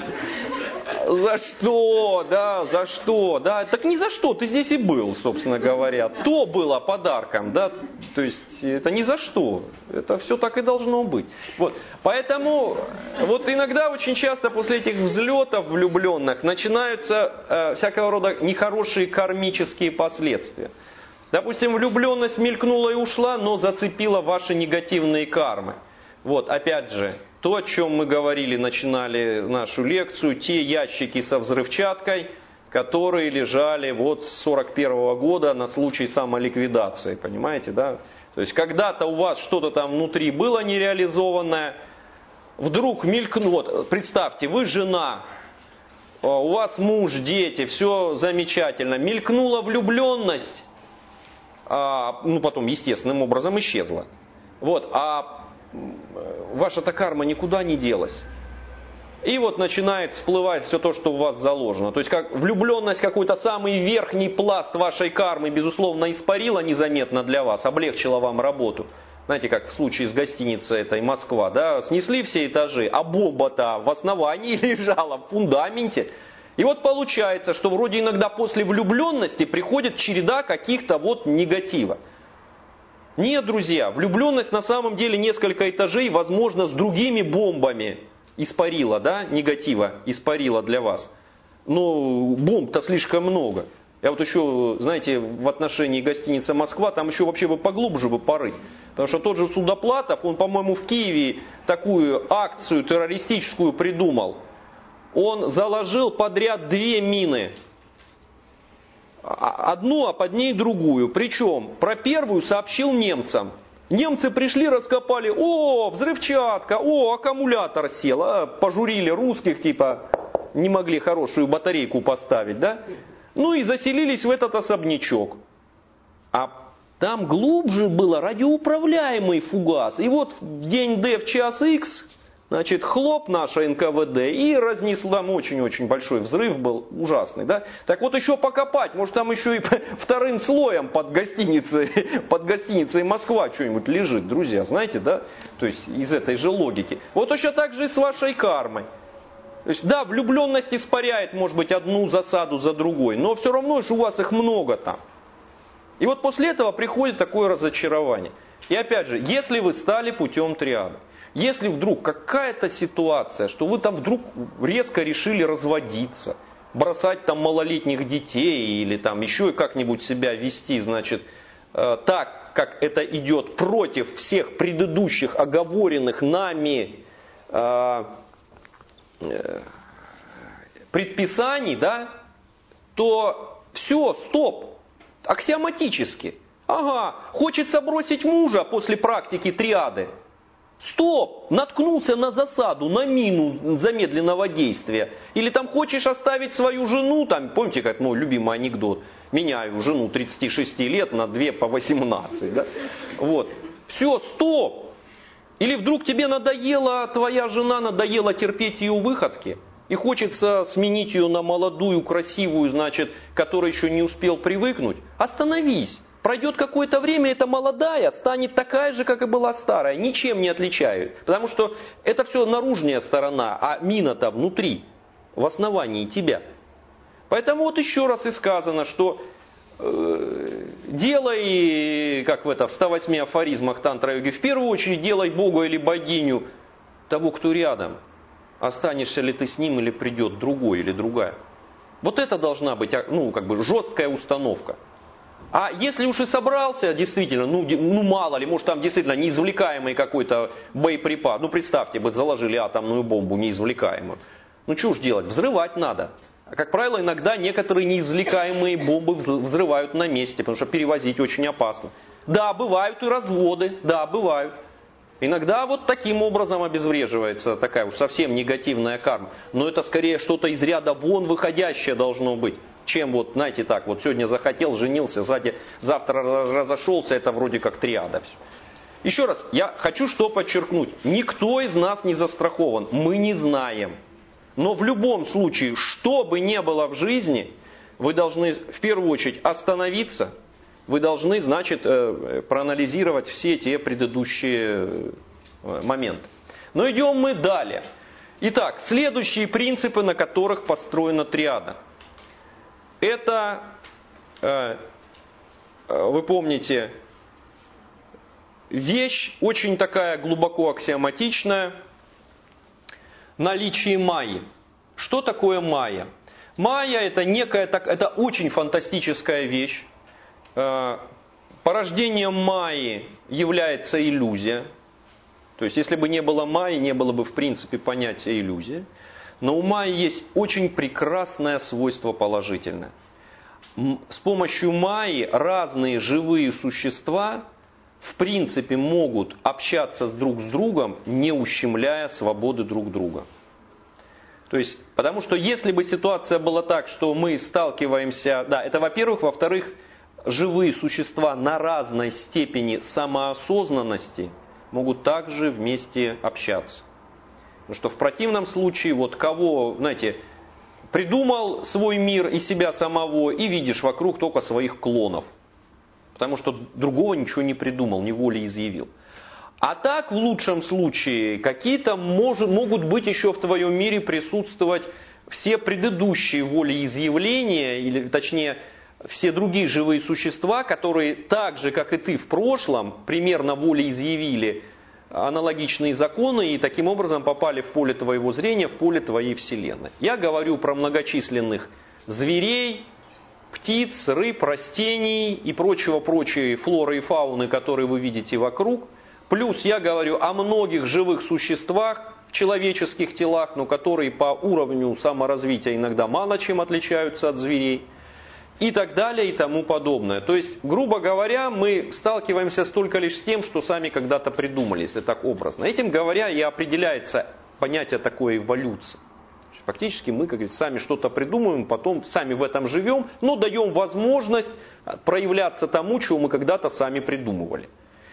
За что, да, за что, да. Так ни за что, ты здесь и был, собственно говоря. То было подарком, да. То есть, это ни за что. Это все так и должно быть. Вот, поэтому, вот иногда, очень часто после этих взлетов влюбленных начинаются всякого рода нехорошие кармические последствия. Допустим, влюбленность мелькнула и ушла, но зацепила ваши негативные кармы. Вот, опять же, то, о чем мы говорили, начинали нашу лекцию, те ящики со взрывчаткой, которые лежали вот с 41 года на случай самоликвидации, понимаете, да? То есть когда-то у вас что-то там внутри было нереализованное, вдруг мелькнуло, представьте, вы жена, у вас муж, дети, все замечательно, мелькнула влюбленность, потом естественным образом исчезла. Вот, а ваша-то карма никуда не делась. И вот начинает всплывать все то, что у вас заложено. То есть как влюбленность, какой-то самый верхний пласт вашей кармы, безусловно, испарила незаметно для вас, облегчила вам работу. Знаете, как в случае с гостиницей этой Москва, да, снесли все этажи, а бомба-то в основании лежала, в фундаменте. И вот получается, что вроде иногда после влюбленности приходит череда каких-то вот негатива. Нет, друзья, влюбленность на самом деле несколько этажей, возможно, с другими бомбами испарила, да, негатива испарила для вас. Но бомб-то слишком много. Я вот еще, знаете, в отношении гостиницы Москва, там еще вообще бы поглубже бы порыть. Потому что тот же Судоплатов, он, по-моему, в Киеве такую акцию террористическую придумал. Он заложил подряд 2 мины. Одну, а под ней другую. Причем про первую сообщил немцам. Немцы пришли, раскопали, взрывчатка, аккумулятор сел. Пожурили русских, типа, не могли хорошую батарейку поставить, да? Ну и заселились в этот особнячок. А там глубже было радиоуправляемый фугас. И вот в день Д в час Х, значит, хлоп наша НКВД и разнесло, там очень-очень большой взрыв был, ужасный, да? Так вот еще покопать, может там еще и вторым слоем под гостиницей Москва что-нибудь лежит, друзья, знаете, да? То есть из этой же логики. Вот точно так же и с вашей кармой. То есть, да, влюбленность испаряет, может быть, одну засаду за другой, но все равно же у вас их много там. И вот после этого приходит такое разочарование. И опять же, если вы стали путем триады, если вдруг какая-то ситуация, что вы там вдруг резко решили разводиться, бросать там малолетних детей или там еще и как-нибудь себя вести, значит, так, как это идет против всех предыдущих оговоренных нами предписаний, да, то все, стоп, аксиоматически. Ага, хочется бросить мужа после практики триады. Стоп, наткнулся на засаду, на мину замедленного действия. Или там хочешь оставить свою жену, там, помните, как мой любимый анекдот, меняю жену 36 лет на 2 по 18, да? Вот, все, стоп. Или вдруг тебе надоела твоя жена, надоело терпеть ее выходки, и хочется сменить ее на молодую, красивую, значит, которая еще не успел привыкнуть. Остановись. Пройдет какое-то время, эта молодая станет такая же, как и была старая, ничем не отличают. Потому что это все наружная сторона, а мина-то внутри, в основании тебя. Поэтому вот еще раз и сказано, что делай, как в 108 афоризмах тантра-йоги, в первую очередь делай Бога или богиню того, кто рядом. Останешься ли ты с ним или придет другой или другая. Вот это должна быть, жесткая установка. А если уж и собрался, действительно, мало ли, может там действительно неизвлекаемый какой-то боеприпас. Представьте, бы заложили атомную бомбу неизвлекаемую. Что уж делать, взрывать надо. Как правило, иногда некоторые неизвлекаемые бомбы взрывают на месте, потому что перевозить очень опасно. Да, бывают и разводы, да, бывают. Иногда вот таким образом обезвреживается такая уж совсем негативная карма. Но это скорее что-то из ряда вон выходящее должно быть. Чем знаете, так, сегодня захотел, женился, завтра разошелся, это вроде как триада. Еще раз, я хочу что подчеркнуть. Никто из нас не застрахован, мы не знаем. Но в любом случае, что бы ни было в жизни, вы должны в первую очередь остановиться, вы должны, значит, проанализировать все те предыдущие моменты. Но идем мы далее. Итак, следующие принципы, на которых построена триада. Это, вы помните, вещь очень такая глубоко аксиоматичная. Наличие майи. Что такое майя? Майя это это очень фантастическая вещь. Порождением майи является иллюзия. То есть, если бы не было майи, не было бы в принципе понятия иллюзия. Но у майи есть очень прекрасное свойство положительное. С помощью майи разные живые существа в принципе могут общаться друг с другом, не ущемляя свободы друг друга. То есть, потому что если бы ситуация была так, что мы сталкиваемся, да, это во-первых, во-вторых, живые существа на разной степени самоосознанности могут также вместе общаться. Потому что в противном случае, вот кого, знаете, придумал свой мир и себя самого, и видишь вокруг только своих клонов. Потому что другого ничего не придумал, не волеизъявил. А так, в лучшем случае, какие-то могут быть еще в твоем мире присутствовать все предыдущие волеизъявления, или точнее, все другие живые существа, которые так же, как и ты в прошлом, примерно волеизъявили аналогичные законы и таким образом попали в поле твоего зрения, в поле твоей вселенной. Я говорю про многочисленных зверей, птиц, рыб, растений и прочей флоры и фауны, которые вы видите вокруг. Плюс я говорю о многих живых существах в человеческих телах, но которые по уровню саморазвития иногда мало чем отличаются от зверей. И так далее и тому подобное. То есть, грубо говоря, мы сталкиваемся только лишь с тем, что сами когда-то придумали, если так образно. Этим говоря и определяется понятие такой эволюции. Фактически мы, как говорится, сами что-то придумываем, потом сами в этом живем, но даем возможность проявляться тому, чего мы когда-то сами придумывали.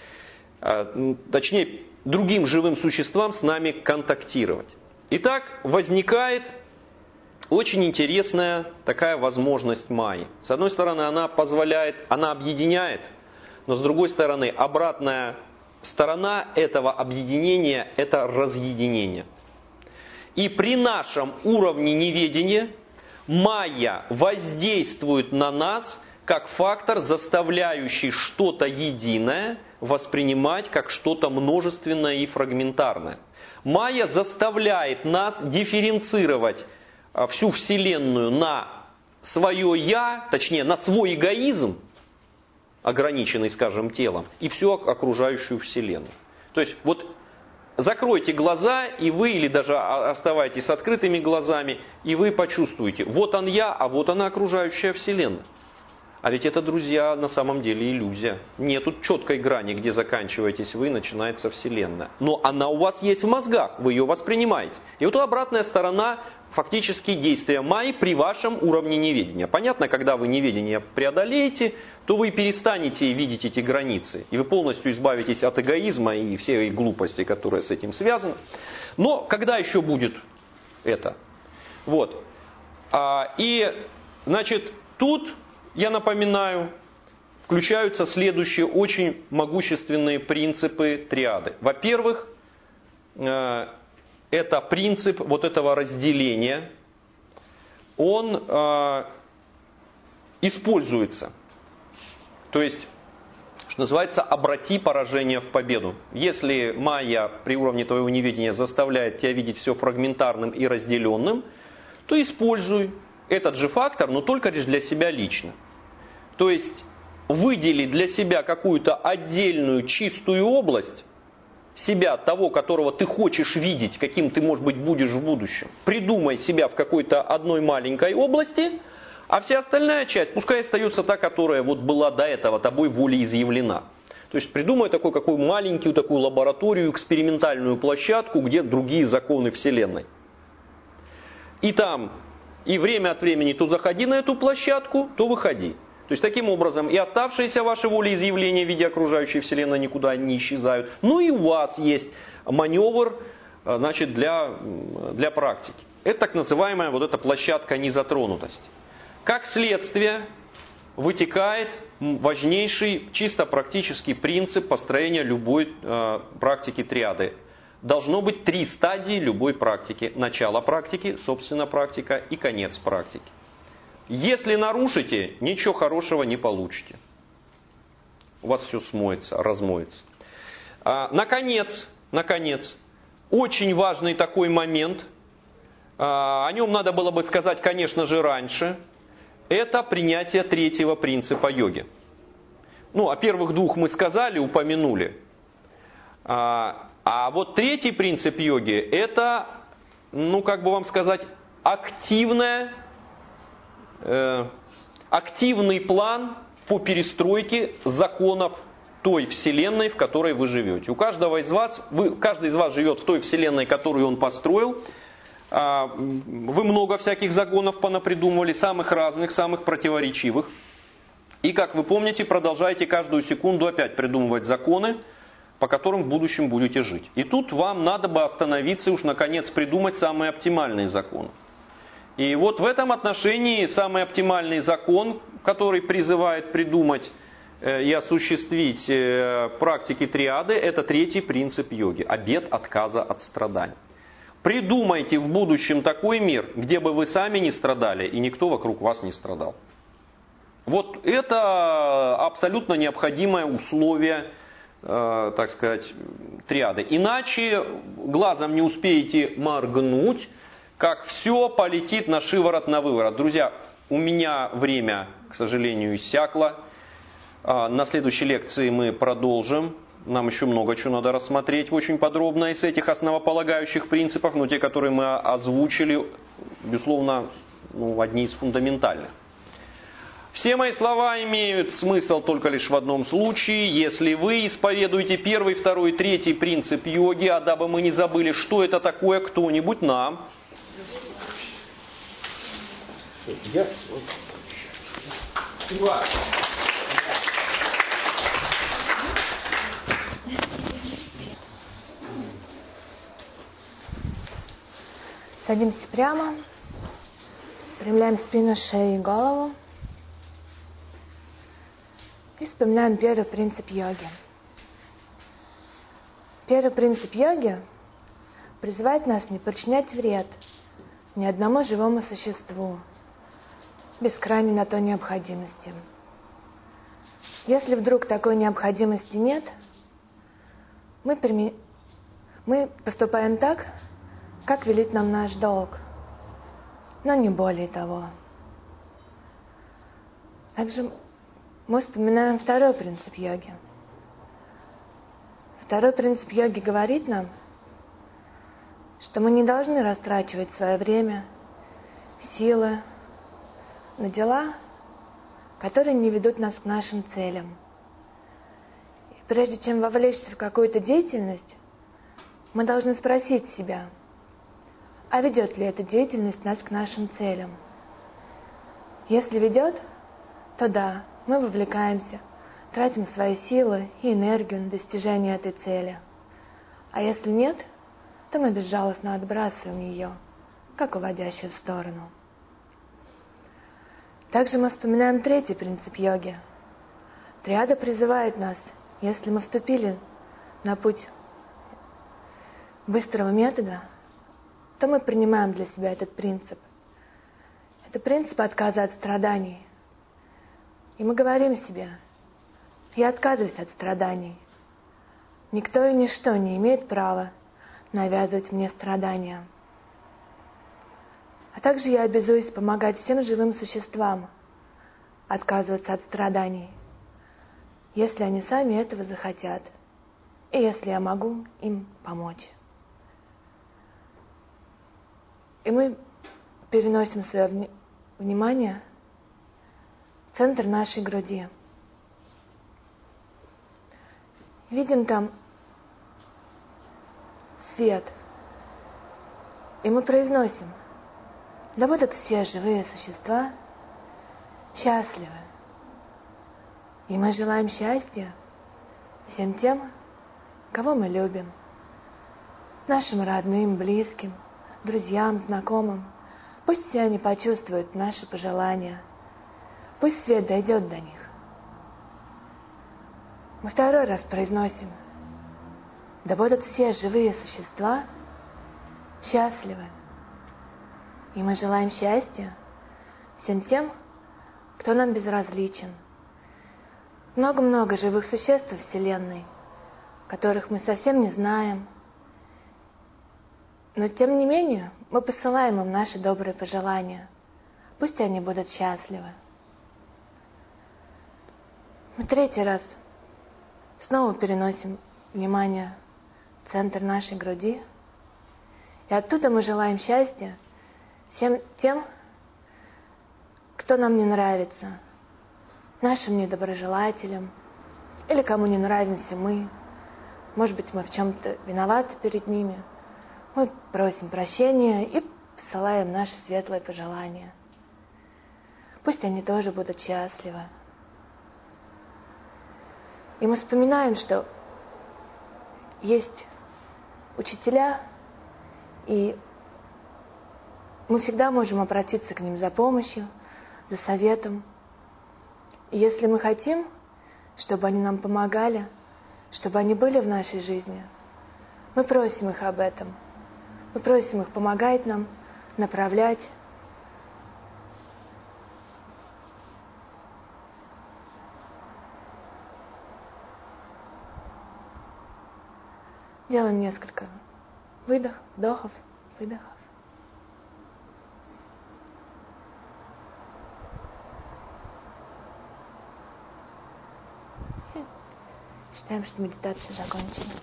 Точнее, другим живым существам с нами контактировать. Итак, возникает очень интересная такая возможность майи. С одной стороны, она позволяет, она объединяет, но с другой стороны, обратная сторона этого объединения – это разъединение. И при нашем уровне неведения майя воздействует на нас как фактор, заставляющий что-то единое воспринимать как что-то множественное и фрагментарное. Майя заставляет нас дифференцировать всю Вселенную на свое «я», точнее, на свой эгоизм, ограниченный, скажем, телом, и всю окружающую Вселенную. То есть, вот закройте глаза, и вы, или даже оставайтесь с открытыми глазами, и вы почувствуете, вот он я, а вот она окружающая Вселенная. А ведь это, друзья, на самом деле иллюзия. Нету четкой грани, где заканчиваетесь вы, начинается Вселенная. Но она у вас есть в мозгах, вы ее воспринимаете. И вот обратная сторона фактически действия майи при вашем уровне неведения. Понятно, когда вы неведение преодолеете, то вы перестанете видеть эти границы. И вы полностью избавитесь от эгоизма и всей глупости, которая с этим связана. Но когда еще будет это? Вот. И, значит, тут... Я напоминаю, включаются следующие очень могущественные принципы триады. Во-первых, это принцип вот этого разделения, он используется. То есть, что называется, обрати поражение в победу. Если майя при уровне твоего неведения заставляет тебя видеть все фрагментарным и разделенным, то используй этот же фактор, но только лишь для себя лично. То есть выдели для себя какую-то отдельную чистую область, себя, того, которого ты хочешь видеть, каким ты, может быть, будешь в будущем. Придумай себя в какой-то одной маленькой области, а вся остальная часть, пускай остается та, которая вот была до этого тобой волеизъявлена. То есть придумай какую маленькую такую лабораторию, экспериментальную площадку, где другие законы Вселенной. И там... И время от времени то заходи на эту площадку, то выходи. То есть таким образом и оставшиеся ваши волеизъявления в виде окружающей Вселенной никуда не исчезают. Ну и у вас есть маневр, значит, для практики. Это так называемая вот эта площадка незатронутости. Как следствие вытекает важнейший чисто практический принцип построения любой практики триады. Должно быть 3 стадии любой практики. Начало практики, собственно практика и конец практики. Если нарушите, ничего хорошего не получите. У вас все смоется, размоется. Наконец, очень важный такой момент, о нем надо было бы сказать, конечно же, раньше, это принятие 3-го принципа йоги. Ну, о первых 2 мы сказали, упомянули. А вот 3-й принцип йоги, это, ну как бы вам сказать, активный план по перестройке законов той вселенной, в которой вы живете. Каждый из вас живет в той вселенной, которую он построил. Вы много всяких законов понапридумывали, самых разных, самых противоречивых. И, как вы помните, продолжаете каждую секунду опять придумывать законы, по которым в будущем будете жить. И тут вам надо бы остановиться и уж наконец придумать самые оптимальные законы. И вот в этом отношении самый оптимальный закон, который призывает придумать и осуществить практики триады, это третий принцип йоги – обет отказа от страданий. Придумайте в будущем такой мир, где бы вы сами не страдали и никто вокруг вас не страдал. Вот это абсолютно необходимое условие, так сказать, триады. Иначе глазом не успеете моргнуть, как все полетит на шиворот, на выворот. Друзья, у меня время, к сожалению, иссякло. На следующей лекции мы продолжим. Нам еще много чего надо рассмотреть очень подробно из этих основополагающих принципов, но те, которые мы озвучили, безусловно, одни из фундаментальных. Все мои слова имеют смысл только лишь в одном случае, если вы исповедуете первый, второй, третий принцип йоги, а дабы мы не забыли, что это такое, кто-нибудь нам. Садимся прямо, выпрямляем спину, шею и голову. И вспоминаем первый принцип йоги. Первый принцип йоги призывает нас не причинять вред ни одному живому существу, без крайней на то необходимости. Если вдруг такой необходимости нет, мы поступаем так, как велит нам наш долг, но не более того. Также мы вспоминаем второй принцип йоги. Второй принцип йоги говорит нам, что мы не должны растрачивать свое время, силы на дела, которые не ведут нас к нашим целям. И прежде чем вовлечься в какую-то деятельность, мы должны спросить себя, а ведет ли эта деятельность нас к нашим целям? Если ведет, то да, мы вовлекаемся, тратим свои силы и энергию на достижение этой цели. А если нет, то мы безжалостно отбрасываем ее, как уводящую в сторону. Также мы вспоминаем третий принцип йоги. Триада призывает нас, если мы вступили на путь быстрого метода, то мы принимаем для себя этот принцип. Это принцип отказа от страданий. И мы говорим себе, я отказываюсь от страданий. Никто и ничто не имеет права навязывать мне страдания. А также я обязуюсь помогать всем живым существам отказываться от страданий, если они сами этого захотят, и если я могу им помочь. И мы переносим свое внимание в центр нашей груди. Видим там свет. И мы произносим, да будут все живые существа счастливы. И мы желаем счастья всем тем, кого мы любим. Нашим родным, близким, друзьям, знакомым. Пусть все они почувствуют наши пожелания. Пусть свет дойдет до них. Мы второй раз произносим, да будут все живые существа счастливы. И мы желаем счастья всем тем, кто нам безразличен. Много-много живых существ в Вселенной, которых мы совсем не знаем. Но тем не менее, мы посылаем им наши добрые пожелания. Пусть они будут счастливы. Мы третий раз снова переносим внимание в центр нашей груди. И оттуда мы желаем счастья всем тем, кто нам не нравится. Нашим недоброжелателям, или кому не нравимся мы. Может быть, мы в чем-то виноваты перед ними. Мы просим прощения и посылаем наши светлые пожелания. Пусть они тоже будут счастливы. И мы вспоминаем, что есть учителя, и мы всегда можем обратиться к ним за помощью, за советом. И если мы хотим, чтобы они нам помогали, чтобы они были в нашей жизни, мы просим их об этом. Мы просим их помогать нам, направлять. Делаем несколько вдохов, выдохов. И считаем, что медитация закончена.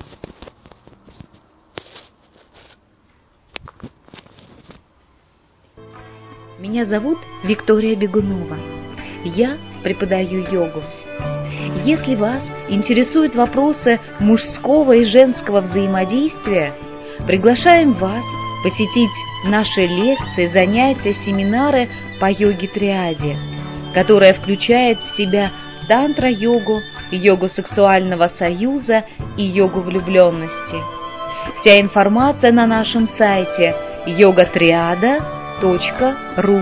Меня зовут Виктория Бегунова. Я преподаю йогу. Если вас интересуют вопросы мужского и женского взаимодействия, приглашаем вас посетить наши лекции, занятия, семинары по йоге-триаде, которая включает в себя тантра-йогу, йогу сексуального союза и йогу влюбленности. Вся информация на нашем сайте yogatriada.ru.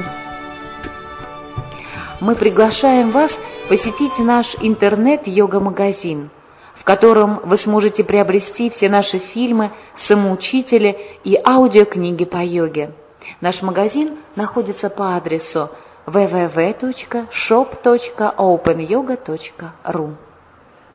Мы приглашаем вас посетить наш интернет-йога-магазин, в котором вы сможете приобрести все наши фильмы, самоучители и аудиокниги по йоге. Наш магазин находится по адресу www.shop.openyoga.ru.